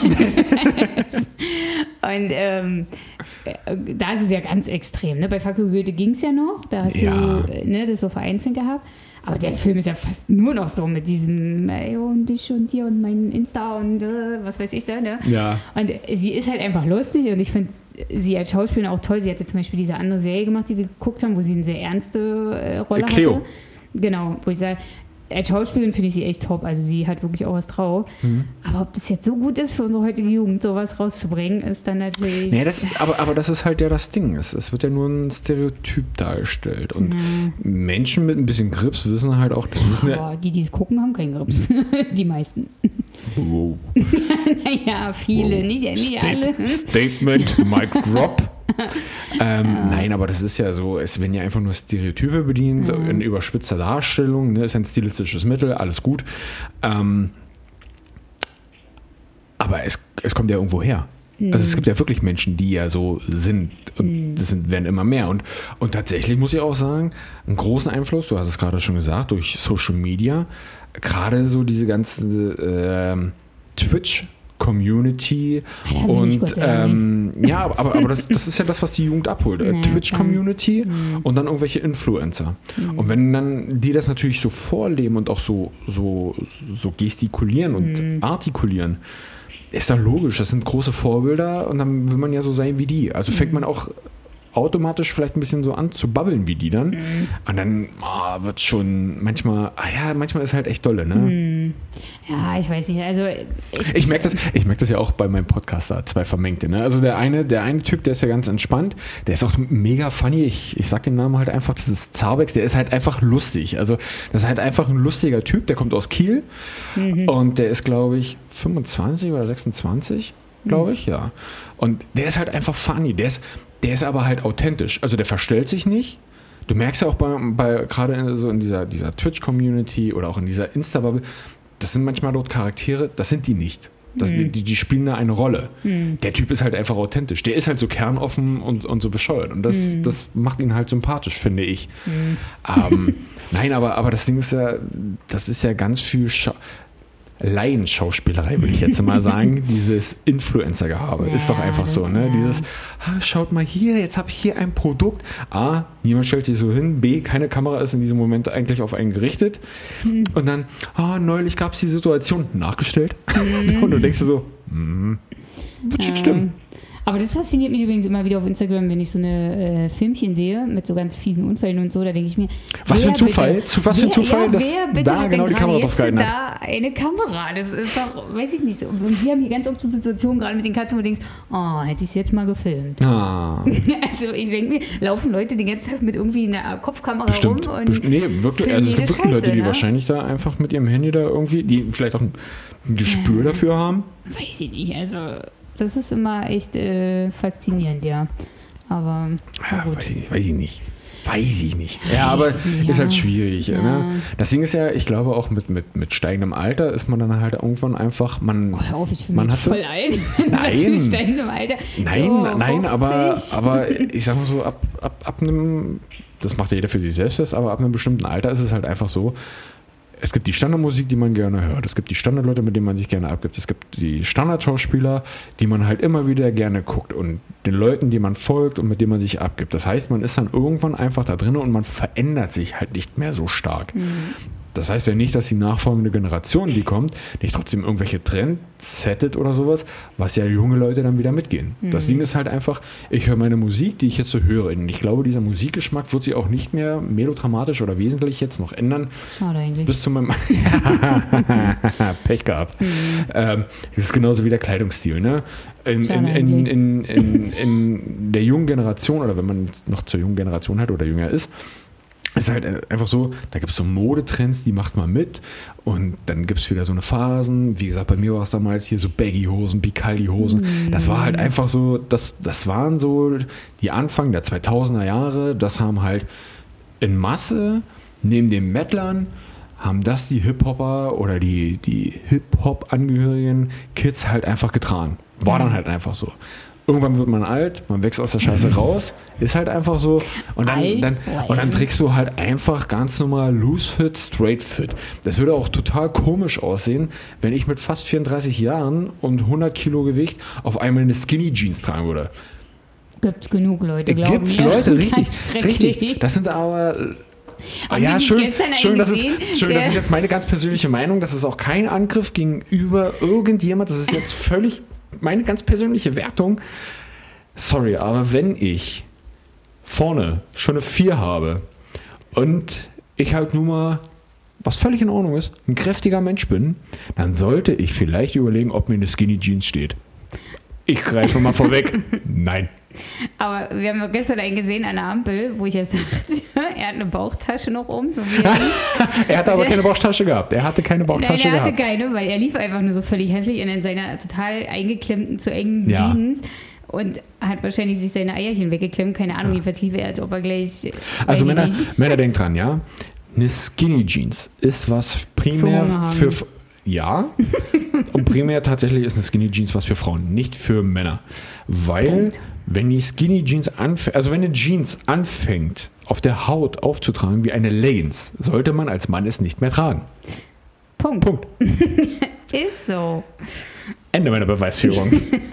Speaker 2: Und ähm, äh, da ist es ja ganz extrem. Ne? Bei Fuck You Goethe ging es ja noch, da hast
Speaker 1: Ja.
Speaker 2: du äh, ne, das so vereinzelt gehabt. Aber der Film ist ja fast nur noch so mit diesem ey, und dich und dir und mein Insta und äh, was weiß ich da. Ne?
Speaker 1: Ja.
Speaker 2: Und äh, sie ist halt einfach lustig und ich finde sie als Schauspielerin auch toll. Sie hatte zum Beispiel diese andere Serie gemacht, die wir geguckt haben, wo sie eine sehr ernste äh, Rolle
Speaker 1: Äh, Cleo.
Speaker 2: hatte. Genau, wo ich sage, als Schauspielerin finde ich sie echt top. Also sie hat wirklich auch was drauf.
Speaker 1: Mhm.
Speaker 2: Aber ob das jetzt so gut ist für unsere heutige Jugend, sowas rauszubringen, ist dann natürlich...
Speaker 1: Nee, das ist, aber, aber das ist halt ja das Ding. Es, es wird ja nur ein Stereotyp dargestellt. Und Menschen mit ein bisschen Grips wissen halt auch, das ist eine.
Speaker 2: Boah, die, die es gucken, haben keinen Grips. Die meisten.
Speaker 1: Wow.
Speaker 2: Naja, viele,
Speaker 1: Wow.
Speaker 2: nicht, nicht
Speaker 1: State-
Speaker 2: alle.
Speaker 1: Statement, Mic Drop. ähm, Nein, aber das ist ja so, es werden ja einfach nur Stereotype bedient, in überspitzter Darstellung, ne, ist ein stilistisches Mittel, alles gut. Ähm, aber aber es, es kommt ja irgendwo her. Also es gibt ja wirklich Menschen, die ja so sind und das sind, werden immer mehr. Und, und tatsächlich muss ich auch sagen, einen großen Einfluss, du hast es gerade schon gesagt, durch Social Media, gerade so diese ganze äh, Twitch-Community
Speaker 2: Ja,
Speaker 1: und ähm, ja, aber, aber das, das ist ja das, was die Jugend abholt.
Speaker 2: Ja,
Speaker 1: Twitch-Community und dann irgendwelche Influencer. Und wenn dann die das natürlich so vorleben und auch so, so, so gestikulieren und artikulieren, ist doch logisch, das sind große Vorbilder und dann will man ja so sein wie die. Also fängt man auch automatisch vielleicht ein bisschen so an zu babbeln wie die dann. Mhm. Und dann oh, wird schon manchmal, ah ja, manchmal ist halt echt dolle, ne?
Speaker 2: Mhm. Ja, ich weiß nicht. Also
Speaker 1: ich, ich merke das, ich merke das ja auch bei meinem Podcaster, zwei Vermengte, ne? Also der eine, der eine Typ, der ist ja ganz entspannt, der ist auch mega funny. Ich, ich sag den Namen halt einfach, das ist Zarbex, der ist halt einfach lustig. Also das ist halt einfach ein lustiger Typ, der kommt aus Kiel mhm. und der ist, glaube ich, fünfundzwanzig oder sechsundzwanzig, glaube ich, mhm. ja. Und der ist halt einfach funny, der ist Der ist aber halt authentisch. Also der verstellt sich nicht. Du merkst ja auch bei, bei gerade in, so in dieser, dieser Twitch-Community oder auch in dieser Insta-Bubble, das sind manchmal dort Charaktere, das sind die nicht. Das, mhm. die, die spielen da eine Rolle. Mhm. Der Typ ist halt einfach authentisch. Der ist halt so kernoffen und, und so bescheuert. Und das, mhm. das macht ihn halt sympathisch, finde ich. Mhm. Ähm, nein, aber, aber das Ding ist ja, das ist ja ganz viel Scha- Laienschauspielerei, würde ich jetzt mal sagen, dieses Influencer-Gehabe. Ja, ist doch einfach so, ne? Ja. Dieses, ah, schaut mal hier, jetzt habe ich hier ein Produkt. A, niemand stellt sich so hin. B, keine Kamera ist in diesem Moment eigentlich auf einen gerichtet. Mhm. Und dann, ah, neulich gab es die Situation nachgestellt. Mhm. Und du denkst dir so, hm, wird schon stimmen.
Speaker 2: Aber das fasziniert mich übrigens immer wieder auf Instagram, wenn ich so eine äh, Filmchen sehe mit so ganz fiesen Unfällen und so, da denke ich mir,
Speaker 1: was für ein Zufall, bitte, zu was für ein Zufall,
Speaker 2: ja,
Speaker 1: dass
Speaker 2: bitte
Speaker 1: da genau die Kamera drauf gehalten hat.
Speaker 2: Da eine Kamera, das ist doch, weiß ich nicht so. Und wir haben hier ganz oft so Situationen, gerade mit den Katzen, wo du denkst, oh, hätte ich es jetzt mal gefilmt.
Speaker 1: Ah.
Speaker 2: Also ich denke mir, laufen Leute die ganze Zeit mit irgendwie einer Kopfkamera
Speaker 1: bestimmt,
Speaker 2: rum und
Speaker 1: bestimmt, nee, wirklich, also es gibt wirklich
Speaker 2: Scheiße,
Speaker 1: Leute, die
Speaker 2: ne?
Speaker 1: wahrscheinlich da einfach mit ihrem Handy da irgendwie, die vielleicht auch ein Gespür ja. dafür haben.
Speaker 2: Weiß ich nicht, also das ist immer echt äh, faszinierend, ja. Aber
Speaker 1: ja, gut. Weiß, ich, weiß ich nicht. Weiß ich nicht. Ja, aber ja. ist halt schwierig. Ja. Ne? Das Ding ist ja, ich glaube auch mit, mit, mit steigendem Alter ist man dann halt irgendwann einfach, man,
Speaker 2: oh, hör auf, ich bin
Speaker 1: man hat
Speaker 2: voll
Speaker 1: so,
Speaker 2: alt.
Speaker 1: Nein,
Speaker 2: mit steigendem Alter.
Speaker 1: nein,
Speaker 2: so,
Speaker 1: nein, aber, aber ich sag mal so, ab, ab, ab einem, das macht ja jeder für sich selbst fest, aber ab einem bestimmten Alter ist es halt einfach so, es gibt die Standardmusik, die man gerne hört. Es gibt die Standardleute, mit denen man sich gerne abgibt. Es gibt die Standardschauspieler, die man halt immer wieder gerne guckt. Und den Leuten, die man folgt und mit denen man sich abgibt. Das heißt, man ist dann irgendwann einfach da drin und man verändert sich halt nicht mehr so stark. Mhm. Das heißt ja nicht, dass die nachfolgende Generation, die kommt, nicht trotzdem irgendwelche Trends settet oder sowas, was ja junge Leute dann wieder mitgehen. Mhm. Das Ding ist halt einfach, ich höre meine Musik, die ich jetzt so höre. Und ich glaube, dieser Musikgeschmack wird sich auch nicht mehr melodramatisch oder wesentlich jetzt noch ändern.
Speaker 2: Schade eigentlich.
Speaker 1: Bis zu meinem Pech gehabt. Mhm. Ähm, das ist genauso wie der Kleidungsstil, ne? In, in, in, in, in, in der jungen Generation, oder wenn man noch zur jungen Generation hat oder jünger ist, ist halt einfach so, da gibt es so Modetrends, die macht man mit und dann gibt es wieder so eine Phasen, wie gesagt, bei mir war es damals hier so Baggy-Hosen, Bicaldi-Hosen, mm. das war halt einfach so, das, das waren so die Anfang der zweitausender Jahre, das haben halt in Masse, neben den Mettlern, haben das die Hip-Hopper oder die, die Hip-Hop-angehörigen Kids halt einfach getragen. War dann halt einfach so. Irgendwann wird man alt, man wächst aus der Scheiße raus, ist halt einfach so. Und dann, dann, und dann trägst du halt einfach ganz normal Loose Fit, Straight Fit. Das würde auch total komisch aussehen, wenn ich mit fast vierunddreißig Jahren und hundert Kilo Gewicht auf einmal eine Skinny Jeans tragen würde.
Speaker 2: Gibt's genug Leute, glauben
Speaker 1: Gibt's
Speaker 2: mir.
Speaker 1: Leute, richtig, richtig. Das sind aber... Oh ja, schön, schön, das ist, schön, das ist jetzt meine ganz persönliche Meinung. Das ist auch kein Angriff gegenüber irgendjemand. Das ist jetzt völlig meine ganz persönliche Wertung. Sorry, aber wenn ich vorne schon eine vier habe und ich halt nur mal, was völlig in Ordnung ist, ein kräftiger Mensch bin, dann sollte ich vielleicht überlegen, ob mir eine Skinny Jeans steht. Ich greife mal vorweg. Nein.
Speaker 2: Aber wir haben doch gestern einen gesehen an der Ampel, wo ich jetzt dachte, er hat eine Bauchtasche noch um. So wie er
Speaker 1: er hatte aber keine Bauchtasche gehabt. Er hatte keine Bauchtasche
Speaker 2: Nein, er hatte
Speaker 1: gehabt.
Speaker 2: keine, weil er lief einfach nur so völlig hässlich in seiner total eingeklemmten, zu engen
Speaker 1: Ja.
Speaker 2: Jeans und hat wahrscheinlich sich seine Eierchen weggeklemmt. Keine Ahnung, jedenfalls lief er, als ob er gleich...
Speaker 1: Also Männer, Männer denkt dran, ja. Eine Skinny Jeans ist was primär für... für ja. Und primär tatsächlich ist eine Skinny Jeans was für Frauen, nicht für Männer. Weil,
Speaker 2: Punkt.
Speaker 1: wenn die Skinny Jeans anfängt, also wenn eine Jeans anfängt, auf der Haut aufzutragen wie eine Leggings, sollte man als Mann es nicht mehr tragen.
Speaker 2: Punkt.
Speaker 1: Punkt.
Speaker 2: Ist so.
Speaker 1: Ende meiner Beweisführung.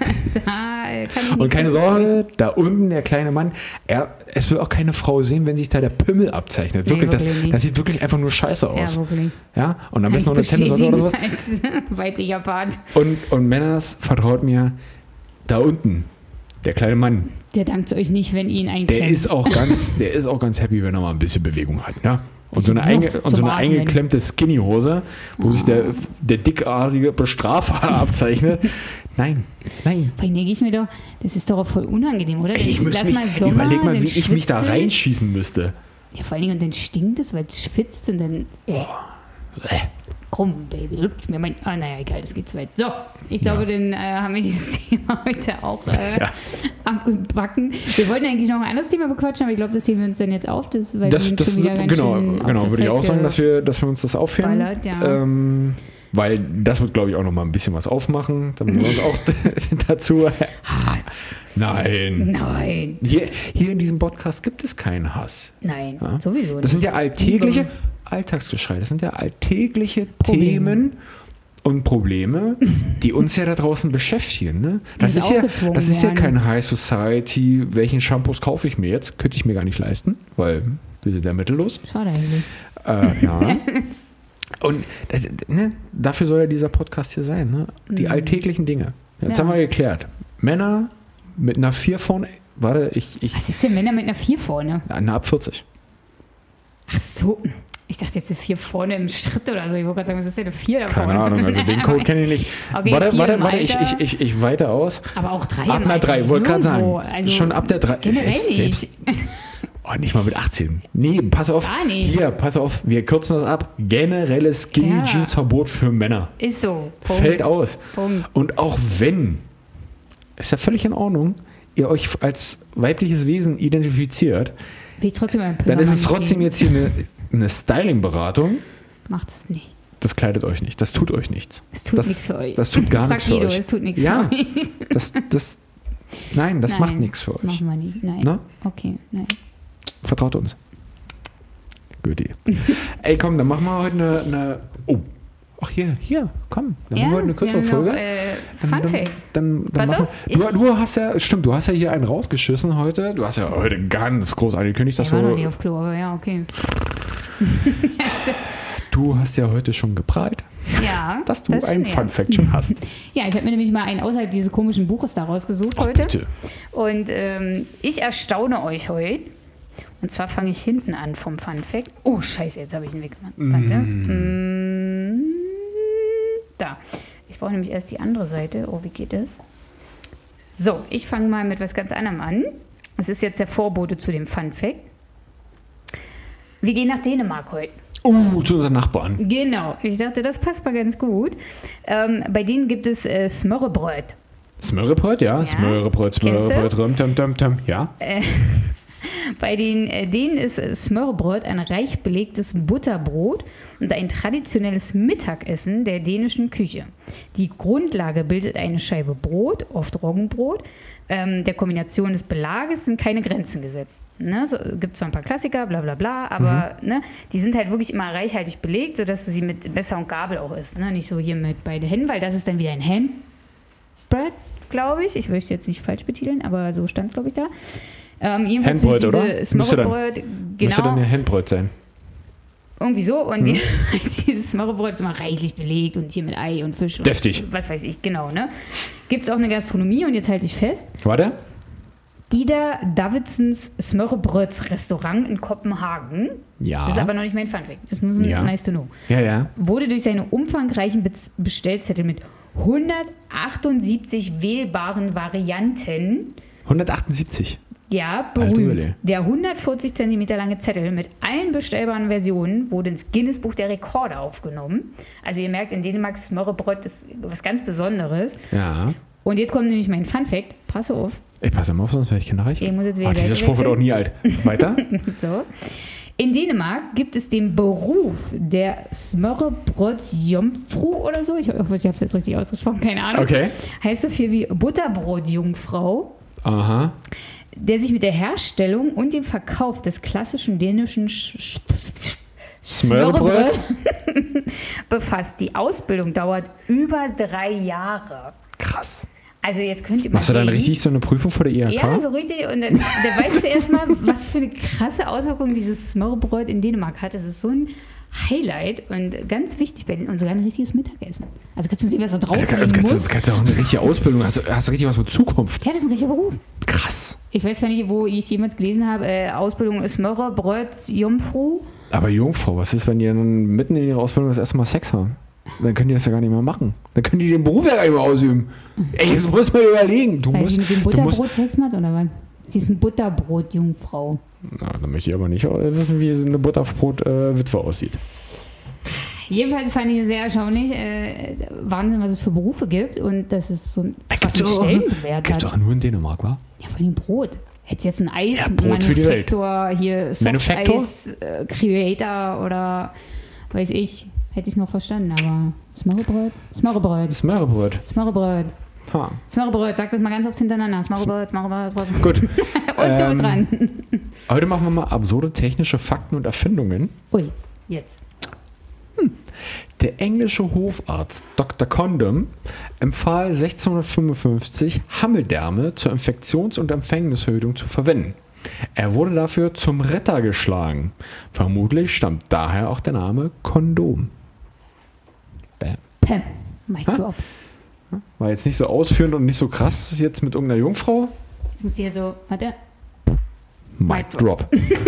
Speaker 2: Da kann ich
Speaker 1: Und
Speaker 2: nichts
Speaker 1: keine
Speaker 2: dazu
Speaker 1: Sorge, da unten der kleine Mann, er, es will auch keine Frau sehen, wenn sich da der Pimmel abzeichnet.
Speaker 2: Nee,
Speaker 1: Wirklich, das,
Speaker 2: wirklich nicht.
Speaker 1: das sieht wirklich einfach nur scheiße
Speaker 2: Ja,
Speaker 1: aus.
Speaker 2: wirklich.
Speaker 1: Ja, und am besten noch eine Tennissocke oder sowas.
Speaker 2: Als weiblicher Part.
Speaker 1: Und, und Männers, vertraut mir, da unten, der kleine Mann,
Speaker 2: Der dankt euch nicht, wenn ihr ihn
Speaker 1: der
Speaker 2: einklemmt.
Speaker 1: ist auch ganz, der ist auch ganz happy, wenn er mal ein bisschen Bewegung hat. Ne? Und so eine, einge,
Speaker 2: Luft
Speaker 1: und so
Speaker 2: zum
Speaker 1: eine
Speaker 2: Atmen.
Speaker 1: eingeklemmte Skinny-Hose, wo sich der, der dickartige Bestrafer abzeichnet. Nein, nein.
Speaker 2: Vor allem denke ich mir doch, das ist doch auch voll unangenehm, oder?
Speaker 1: Ey, ich muss
Speaker 2: Lass
Speaker 1: mich,
Speaker 2: mal Sommer,
Speaker 1: überleg mal,
Speaker 2: dann
Speaker 1: wie ich mich da
Speaker 2: schwitzt es.
Speaker 1: reinschießen müsste.
Speaker 2: Ja, vor allen Dingen, und dann stinkt es, weil es schwitzt und dann...
Speaker 1: Bäh.
Speaker 2: Komm, Baby, lüpft mir mein... Ah, naja, egal, das geht zu weit. So, ich glaube,
Speaker 1: Ja.
Speaker 2: dann äh, haben wir dieses Thema heute auch äh,
Speaker 1: Ja.
Speaker 2: abgebacken. Wir wollten eigentlich noch ein anderes Thema bequatschen, aber ich glaube, das heben wir uns dann jetzt auf, das, weil
Speaker 1: Das,
Speaker 2: wir sind
Speaker 1: das,
Speaker 2: schon wieder ganz
Speaker 1: genau,
Speaker 2: schön auf
Speaker 1: genau
Speaker 2: der
Speaker 1: würde ich
Speaker 2: Zeit
Speaker 1: auch sagen,
Speaker 2: ge-
Speaker 1: dass wir, dass wir uns das aufhören.
Speaker 2: Ballert, ja.
Speaker 1: Ähm, weil das wird, glaube ich, auch noch mal ein bisschen was aufmachen, damit wir uns auch dazu...
Speaker 2: Hass.
Speaker 1: Nein.
Speaker 2: Nein,
Speaker 1: Hier, hier in diesem Podcast gibt es keinen Hass.
Speaker 2: nein,
Speaker 1: Ja?
Speaker 2: sowieso nicht.
Speaker 1: Das sind ja alltägliche Alltagsgeschrei. Das sind ja alltägliche
Speaker 2: Probleme.
Speaker 1: Themen und Probleme, die uns ja da draußen beschäftigen. Ne? Das,
Speaker 2: Die
Speaker 1: ist ja,
Speaker 2: aufgezwungen
Speaker 1: das ist ja
Speaker 2: werden.
Speaker 1: kein High Society. Welchen Shampoos kaufe ich mir jetzt? Könnte ich mir gar nicht leisten, weil wir sind ja mittellos.
Speaker 2: Schade eigentlich.
Speaker 1: Äh, ja. Und das, ne, dafür soll ja dieser Podcast hier sein. Ne? Die
Speaker 2: Mhm.
Speaker 1: alltäglichen Dinge. Jetzt
Speaker 2: Ja.
Speaker 1: haben wir geklärt. Männer mit einer vier vorne. Warte, ich. ich
Speaker 2: Was ist denn Männer mit einer vier vorne?
Speaker 1: eine ab vierzig.
Speaker 2: Ach so. Ich dachte jetzt eine vier vorne im Schritt oder so. Ich wollte gerade sagen, was ist denn eine vier da
Speaker 1: Keine
Speaker 2: vorne?
Speaker 1: Ahnung, also den Code kenne ich nicht.
Speaker 2: Okay,
Speaker 1: warte,
Speaker 2: vier
Speaker 1: warte,
Speaker 2: im
Speaker 1: warte, ich,
Speaker 2: Alter.
Speaker 1: ich, ich, ich weite aus.
Speaker 2: Aber auch drei
Speaker 1: Ab
Speaker 2: im
Speaker 1: einer
Speaker 2: Alter,
Speaker 1: drei, wollte gerade
Speaker 2: nirgendwo.
Speaker 1: sagen.
Speaker 2: Also
Speaker 1: Schon ab der drei.
Speaker 2: generell
Speaker 1: Selbst,
Speaker 2: nicht.
Speaker 1: selbst, oh, nicht mal mit achtzehn. Nee, pass auf.
Speaker 2: Gar nicht.
Speaker 1: Hier, pass auf, wir kürzen das ab. Generelles Skinny
Speaker 2: Ja.
Speaker 1: Jeans Verbot für Männer.
Speaker 2: Ist so. Punkt.
Speaker 1: Fällt aus.
Speaker 2: Punkt.
Speaker 1: Und auch wenn, ist ja völlig in Ordnung, ihr euch als weibliches Wesen identifiziert,
Speaker 2: Bin ich trotzdem ein
Speaker 1: dann ist es
Speaker 2: Pulvermann
Speaker 1: trotzdem
Speaker 2: ziehen.
Speaker 1: jetzt hier eine, eine Styling-Beratung.
Speaker 2: Macht es nicht.
Speaker 1: Das kleidet euch nicht. Das tut euch nichts.
Speaker 2: Es tut
Speaker 1: das,
Speaker 2: nichts für euch.
Speaker 1: Das tut gar
Speaker 2: Frag
Speaker 1: nichts für
Speaker 2: Guido,
Speaker 1: euch.
Speaker 2: es tut nichts
Speaker 1: Ja.
Speaker 2: für euch.
Speaker 1: Das, das, nein, das
Speaker 2: Nein,
Speaker 1: macht nichts für euch.
Speaker 2: Machen wir nicht. Nein.
Speaker 1: Ne?
Speaker 2: Okay, nein.
Speaker 1: Vertraut uns. Gute. Ey, komm, dann machen wir heute eine. eine oh. Ach, hier, hier, komm. Dann machen wir heute eine kürzere
Speaker 2: wir haben
Speaker 1: Folge.
Speaker 2: Noch, äh,
Speaker 1: Dann-
Speaker 2: Fun
Speaker 1: dann,
Speaker 2: Fact.
Speaker 1: Dann, dann
Speaker 2: Pass
Speaker 1: machen,
Speaker 2: auf,
Speaker 1: du,
Speaker 2: ich-
Speaker 1: du hast ja, stimmt, du hast ja hier einen rausgeschissen heute. Du hast ja heute ganz groß angekündigt, dass
Speaker 2: Ich war noch nie
Speaker 1: du.
Speaker 2: auf Klo, aber ja, okay. Also,
Speaker 1: Du hast ja heute schon geprahlt,
Speaker 2: ja,
Speaker 1: dass du
Speaker 2: das
Speaker 1: einen
Speaker 2: stimmt,
Speaker 1: Fun Fact schon hast.
Speaker 2: Ja, ich habe mir nämlich mal einen außerhalb dieses komischen Buches da rausgesucht
Speaker 1: Ach,
Speaker 2: heute.
Speaker 1: bitte.
Speaker 2: Und ähm, ich erstaune euch heute. Und zwar fange ich hinten an vom Fun Fact. Oh, scheiße, jetzt habe ich ihn weggemacht. Warte. Mm, da. Ich brauche nämlich erst die andere Seite. Oh, wie geht das? So, ich fange mal mit was ganz anderem an. Es ist jetzt der Vorbote zu dem Fun Fact. Wir gehen nach Dänemark heute.
Speaker 1: Uh, zu unseren Nachbarn.
Speaker 2: Genau. Ich dachte, das passt mal ganz gut. Ähm, bei denen gibt es äh, Smørrebrød.
Speaker 1: Smørrebrød, ja.
Speaker 2: Ja.
Speaker 1: Smørrebrød, Smørrebrød, rum, tam, tam, tam. Ja.
Speaker 2: Bei den, äh, denen ist äh, Smørrebrød ein reich belegtes Butterbrot und ein traditionelles Mittagessen der dänischen Küche. Die Grundlage bildet eine Scheibe Brot, oft Roggenbrot. Ähm, der Kombination des Belages sind keine Grenzen gesetzt. Ne? So, gibt zwar ein paar Klassiker, bla bla bla, aber ne, die sind halt wirklich immer reichhaltig belegt, sodass du sie mit Messer und Gabel auch isst. Ne? Nicht so hier mit beide Händen, weil das ist dann wieder ein Handbread, glaube ich. Ich möchte jetzt nicht falsch betiteln, aber so stand es, glaube ich, da. Ähm, jedenfalls
Speaker 1: Handbrot,
Speaker 2: sind
Speaker 1: oder?
Speaker 2: diese
Speaker 1: Müsste dann-
Speaker 2: Smørrebrød,
Speaker 1: Müsste dann
Speaker 2: genau,
Speaker 1: ja Handbrot sein.
Speaker 2: irgendwie so. Und
Speaker 1: Mhm.
Speaker 2: die, dieses Smørrebrød ist immer reichlich belegt und hier mit Ei und Fisch. Und
Speaker 1: Deftig.
Speaker 2: was weiß ich, genau. Ne? Gibt es auch eine Gastronomie und jetzt halte ich fest.
Speaker 1: Warte.
Speaker 2: Ida Davidsons Smørrebrøds Restaurant in Kopenhagen.
Speaker 1: Ja.
Speaker 2: Das ist aber noch nicht mein Funfact. Das muss ein
Speaker 1: Ja.
Speaker 2: nice to know.
Speaker 1: ja, ja.
Speaker 2: Wurde durch seine umfangreichen Be- Bestellzettel mit hundertachtundsiebzig wählbaren Varianten
Speaker 1: hundertachtundsiebzig.
Speaker 2: ja,
Speaker 1: Alter
Speaker 2: berühmt.
Speaker 1: Überle.
Speaker 2: Der hundertvierzig Zentimeter lange Zettel mit allen bestellbaren Versionen wurde ins Guinness-Buch der Rekorde aufgenommen. Also ihr merkt, in Dänemark Smørrebrød ist was ganz Besonderes.
Speaker 1: Ja.
Speaker 2: Und jetzt kommt nämlich mein Funfact. Passe auf.
Speaker 1: Ich passe mal auf, sonst werde ich kinderreich.
Speaker 2: Ich muss jetzt wieder
Speaker 1: Ach, dieser
Speaker 2: Seite
Speaker 1: Spruch wird auch
Speaker 2: wechseln.
Speaker 1: nie alt. Weiter?
Speaker 2: So. In Dänemark gibt es den Beruf der Smørrebrødsjomfru oder so. Ich hoffe, ich habe es jetzt richtig ausgesprochen, keine Ahnung.
Speaker 1: Okay.
Speaker 2: Heißt so viel wie Butterbrotjungfrau.
Speaker 1: Aha.
Speaker 2: Der sich mit der Herstellung und dem Verkauf des klassischen dänischen Sch- Sch-
Speaker 1: Smørrebrød
Speaker 2: befasst. Die Ausbildung dauert über drei Jahre.
Speaker 1: Krass.
Speaker 2: Also jetzt könnt ihr mal
Speaker 1: Machst du dann
Speaker 2: sehen.
Speaker 1: richtig so eine Prüfung vor der I H K?
Speaker 2: Ja, so richtig. Und dann, dann weißt du erstmal, was für eine krasse Auswirkung dieses Smørrebrød in Dänemark hat. Das ist so ein Highlight und ganz wichtig bei denen und sogar ein richtiges Mittagessen. Also kannst du mal sehen, was da drauf
Speaker 1: Alter,
Speaker 2: liegen
Speaker 1: kannst,
Speaker 2: muss.
Speaker 1: du kannst du auch eine richtige Ausbildung, hast, hast du richtig was mit Zukunft.
Speaker 2: Ja, das ist ein richtiger Beruf.
Speaker 1: Krass.
Speaker 2: Ich weiß zwar nicht, wo ich jemals gelesen habe, äh, Ausbildung ist Smørrebrødsjomfru.
Speaker 1: Aber Jungfrau, was ist, wenn die dann mitten in ihrer Ausbildung das erste Mal Sex haben? Dann können die das ja gar nicht mehr machen. Dann können die den Beruf ja gar nicht mehr ausüben. Ey, das muss man überlegen. Du
Speaker 2: Weil
Speaker 1: musst,
Speaker 2: sie mit dem
Speaker 1: du musst,
Speaker 2: Butterbrot Sex macht, oder was? Sie ist ein Butterbrot-Jungfrau.
Speaker 1: na, dann möchte ich aber nicht wissen, wie eine Butterbrot-Witwe aussieht.
Speaker 2: Jedenfalls fand ich es sehr erstaunlich, äh, Wahnsinn, was es für Berufe gibt und dass es so einen krassen
Speaker 1: Gibt's doch-
Speaker 2: Stellenwert
Speaker 1: Gibt's
Speaker 2: hat.
Speaker 1: doch nur in Dänemark, wa?
Speaker 2: Ja, vor allem Brot. Hättest jetzt ein Eis,
Speaker 1: Ja, Brot für die Welt.
Speaker 2: Manufaktor, hier
Speaker 1: Manufactor?
Speaker 2: Soft-Eis, äh, Creator oder weiß ich, hätte ich es noch verstanden, aber Smørrebrød? Smørrebrød.
Speaker 1: Smørrebrød.
Speaker 2: Smørrebrød.
Speaker 1: Ha.
Speaker 2: Smørrebrød, sag das mal ganz oft hintereinander. Smørrebrød, Smørrebrød.
Speaker 1: Gut.
Speaker 2: Und du bist
Speaker 1: Ähm,
Speaker 2: dran.
Speaker 1: Heute machen wir mal absurde technische Fakten und Erfindungen.
Speaker 2: Ui, jetzt.
Speaker 1: Der englische Hofarzt Doktor Condom empfahl sechzehnhundertfünfundfünfzig, Hammeldärme zur Infektions- und Empfängnisverhütung zu verwenden. Er wurde dafür zum Retter geschlagen. Vermutlich stammt daher auch der Name Kondom. Bam.
Speaker 2: Pam. Mic
Speaker 1: Ha?
Speaker 2: drop.
Speaker 1: War jetzt nicht so ausführend und nicht so krass jetzt mit irgendeiner Jungfrau.
Speaker 2: Jetzt muss ich hier so, warte.
Speaker 1: Mic drop.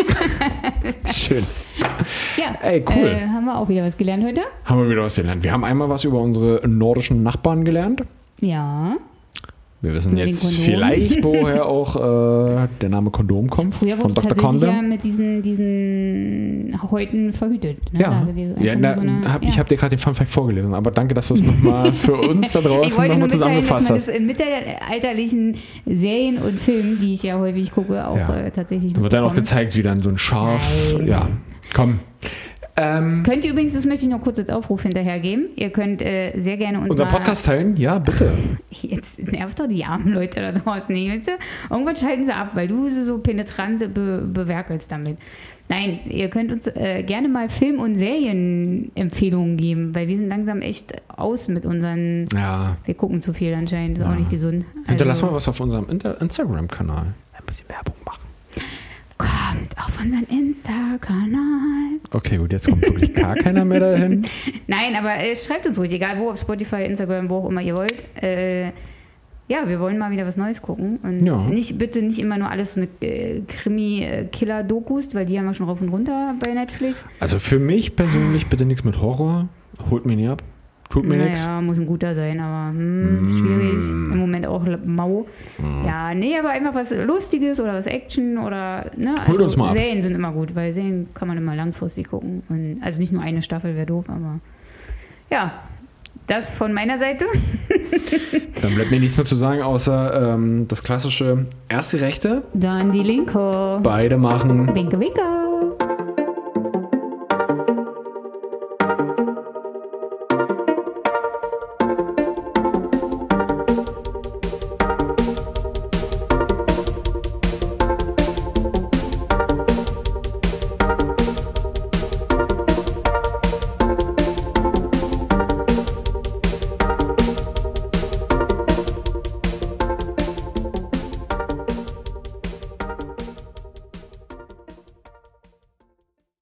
Speaker 1: Schön.
Speaker 2: Ja,
Speaker 1: Ey, cool.
Speaker 2: Äh, haben wir auch wieder was gelernt heute?
Speaker 1: Haben wir wieder was gelernt. Wir haben einmal was über unsere nordischen Nachbarn gelernt.
Speaker 2: Ja.
Speaker 1: Wir wissen
Speaker 2: Mit den
Speaker 1: jetzt
Speaker 2: Kondomen.
Speaker 1: vielleicht, woher auch äh, der Name Kondom kommt.
Speaker 2: Früher
Speaker 1: von
Speaker 2: wurde
Speaker 1: Doktor
Speaker 2: tatsächlich
Speaker 1: Condom.
Speaker 2: ja mit diesen, diesen Häuten verhütet. Ne?
Speaker 1: Ja,
Speaker 2: Also die so
Speaker 1: ja
Speaker 2: einfach
Speaker 1: na,
Speaker 2: nur so eine,
Speaker 1: hab,
Speaker 2: ja.
Speaker 1: ich habe dir gerade den Funfact vorgelesen, aber danke, dass du es nochmal für uns da
Speaker 2: Ich
Speaker 1: draußen
Speaker 2: wollte nur
Speaker 1: nochmal
Speaker 2: mitteilen, dass
Speaker 1: zusammengefasst
Speaker 2: man das
Speaker 1: hast.
Speaker 2: in mittelalterlichen Serien und Filmen, die ich ja häufig gucke, auch
Speaker 1: Ja.
Speaker 2: äh, tatsächlich
Speaker 1: Da wird dann auch
Speaker 2: mitbekomme.
Speaker 1: gezeigt, wie dann so ein Schaf.
Speaker 2: Nein.
Speaker 1: Ja, komm. Ähm,
Speaker 2: Könnt ihr übrigens, das möchte ich noch kurz als Aufruf hinterhergeben, ihr könnt äh, sehr gerne uns
Speaker 1: unser
Speaker 2: mal...
Speaker 1: Podcast teilen? Ja, bitte.
Speaker 2: Jetzt nervt doch die armen Leute da draußen nicht, weißt du? Irgendwann schalten sie ab, weil du sie so penetrant be bewerkelst damit. Nein, ihr könnt uns äh, gerne mal Film- und Serienempfehlungen geben, weil wir sind langsam echt aus mit unseren...
Speaker 1: Ja.
Speaker 2: Wir gucken zu viel anscheinend, ist
Speaker 1: Ja.
Speaker 2: auch nicht gesund.
Speaker 1: Hinterlass
Speaker 2: Also,
Speaker 1: mal was auf unserem Inter Instagram-Kanal. Ein bisschen Werbung machen.
Speaker 2: kommt auf unseren Insta-Kanal.
Speaker 1: Okay, gut, jetzt kommt wirklich gar keiner mehr dahin.
Speaker 2: Nein, aber äh, schreibt uns ruhig, egal wo, auf Spotify, Instagram, wo auch immer ihr wollt. Äh, ja, wir wollen mal wieder was Neues gucken. Und
Speaker 1: Ja.
Speaker 2: nicht, bitte nicht immer nur alles so eine äh, Krimi-Killer-Dokus, weil die haben wir schon rauf und runter bei Netflix.
Speaker 1: Also für mich persönlich bitte nichts mit Horror. Holt mir nie ab. Tut mir nichts.
Speaker 2: Naja, muss ein guter sein, aber hm, ist schwierig. Im Moment auch mau.
Speaker 1: Mm.
Speaker 2: Ja, nee, aber einfach was Lustiges oder was Action oder, ne? Also
Speaker 1: Holt uns mal ab.
Speaker 2: Serien sind immer gut, weil Serien kann man immer langfristig gucken. Und, also nicht nur eine Staffel wäre doof, aber ja, das von meiner Seite.
Speaker 1: Dann bleibt mir nichts mehr zu sagen, außer ähm, das klassische erste Rechte.
Speaker 2: Dann die Linke.
Speaker 1: Beide machen.
Speaker 2: Winke, winke.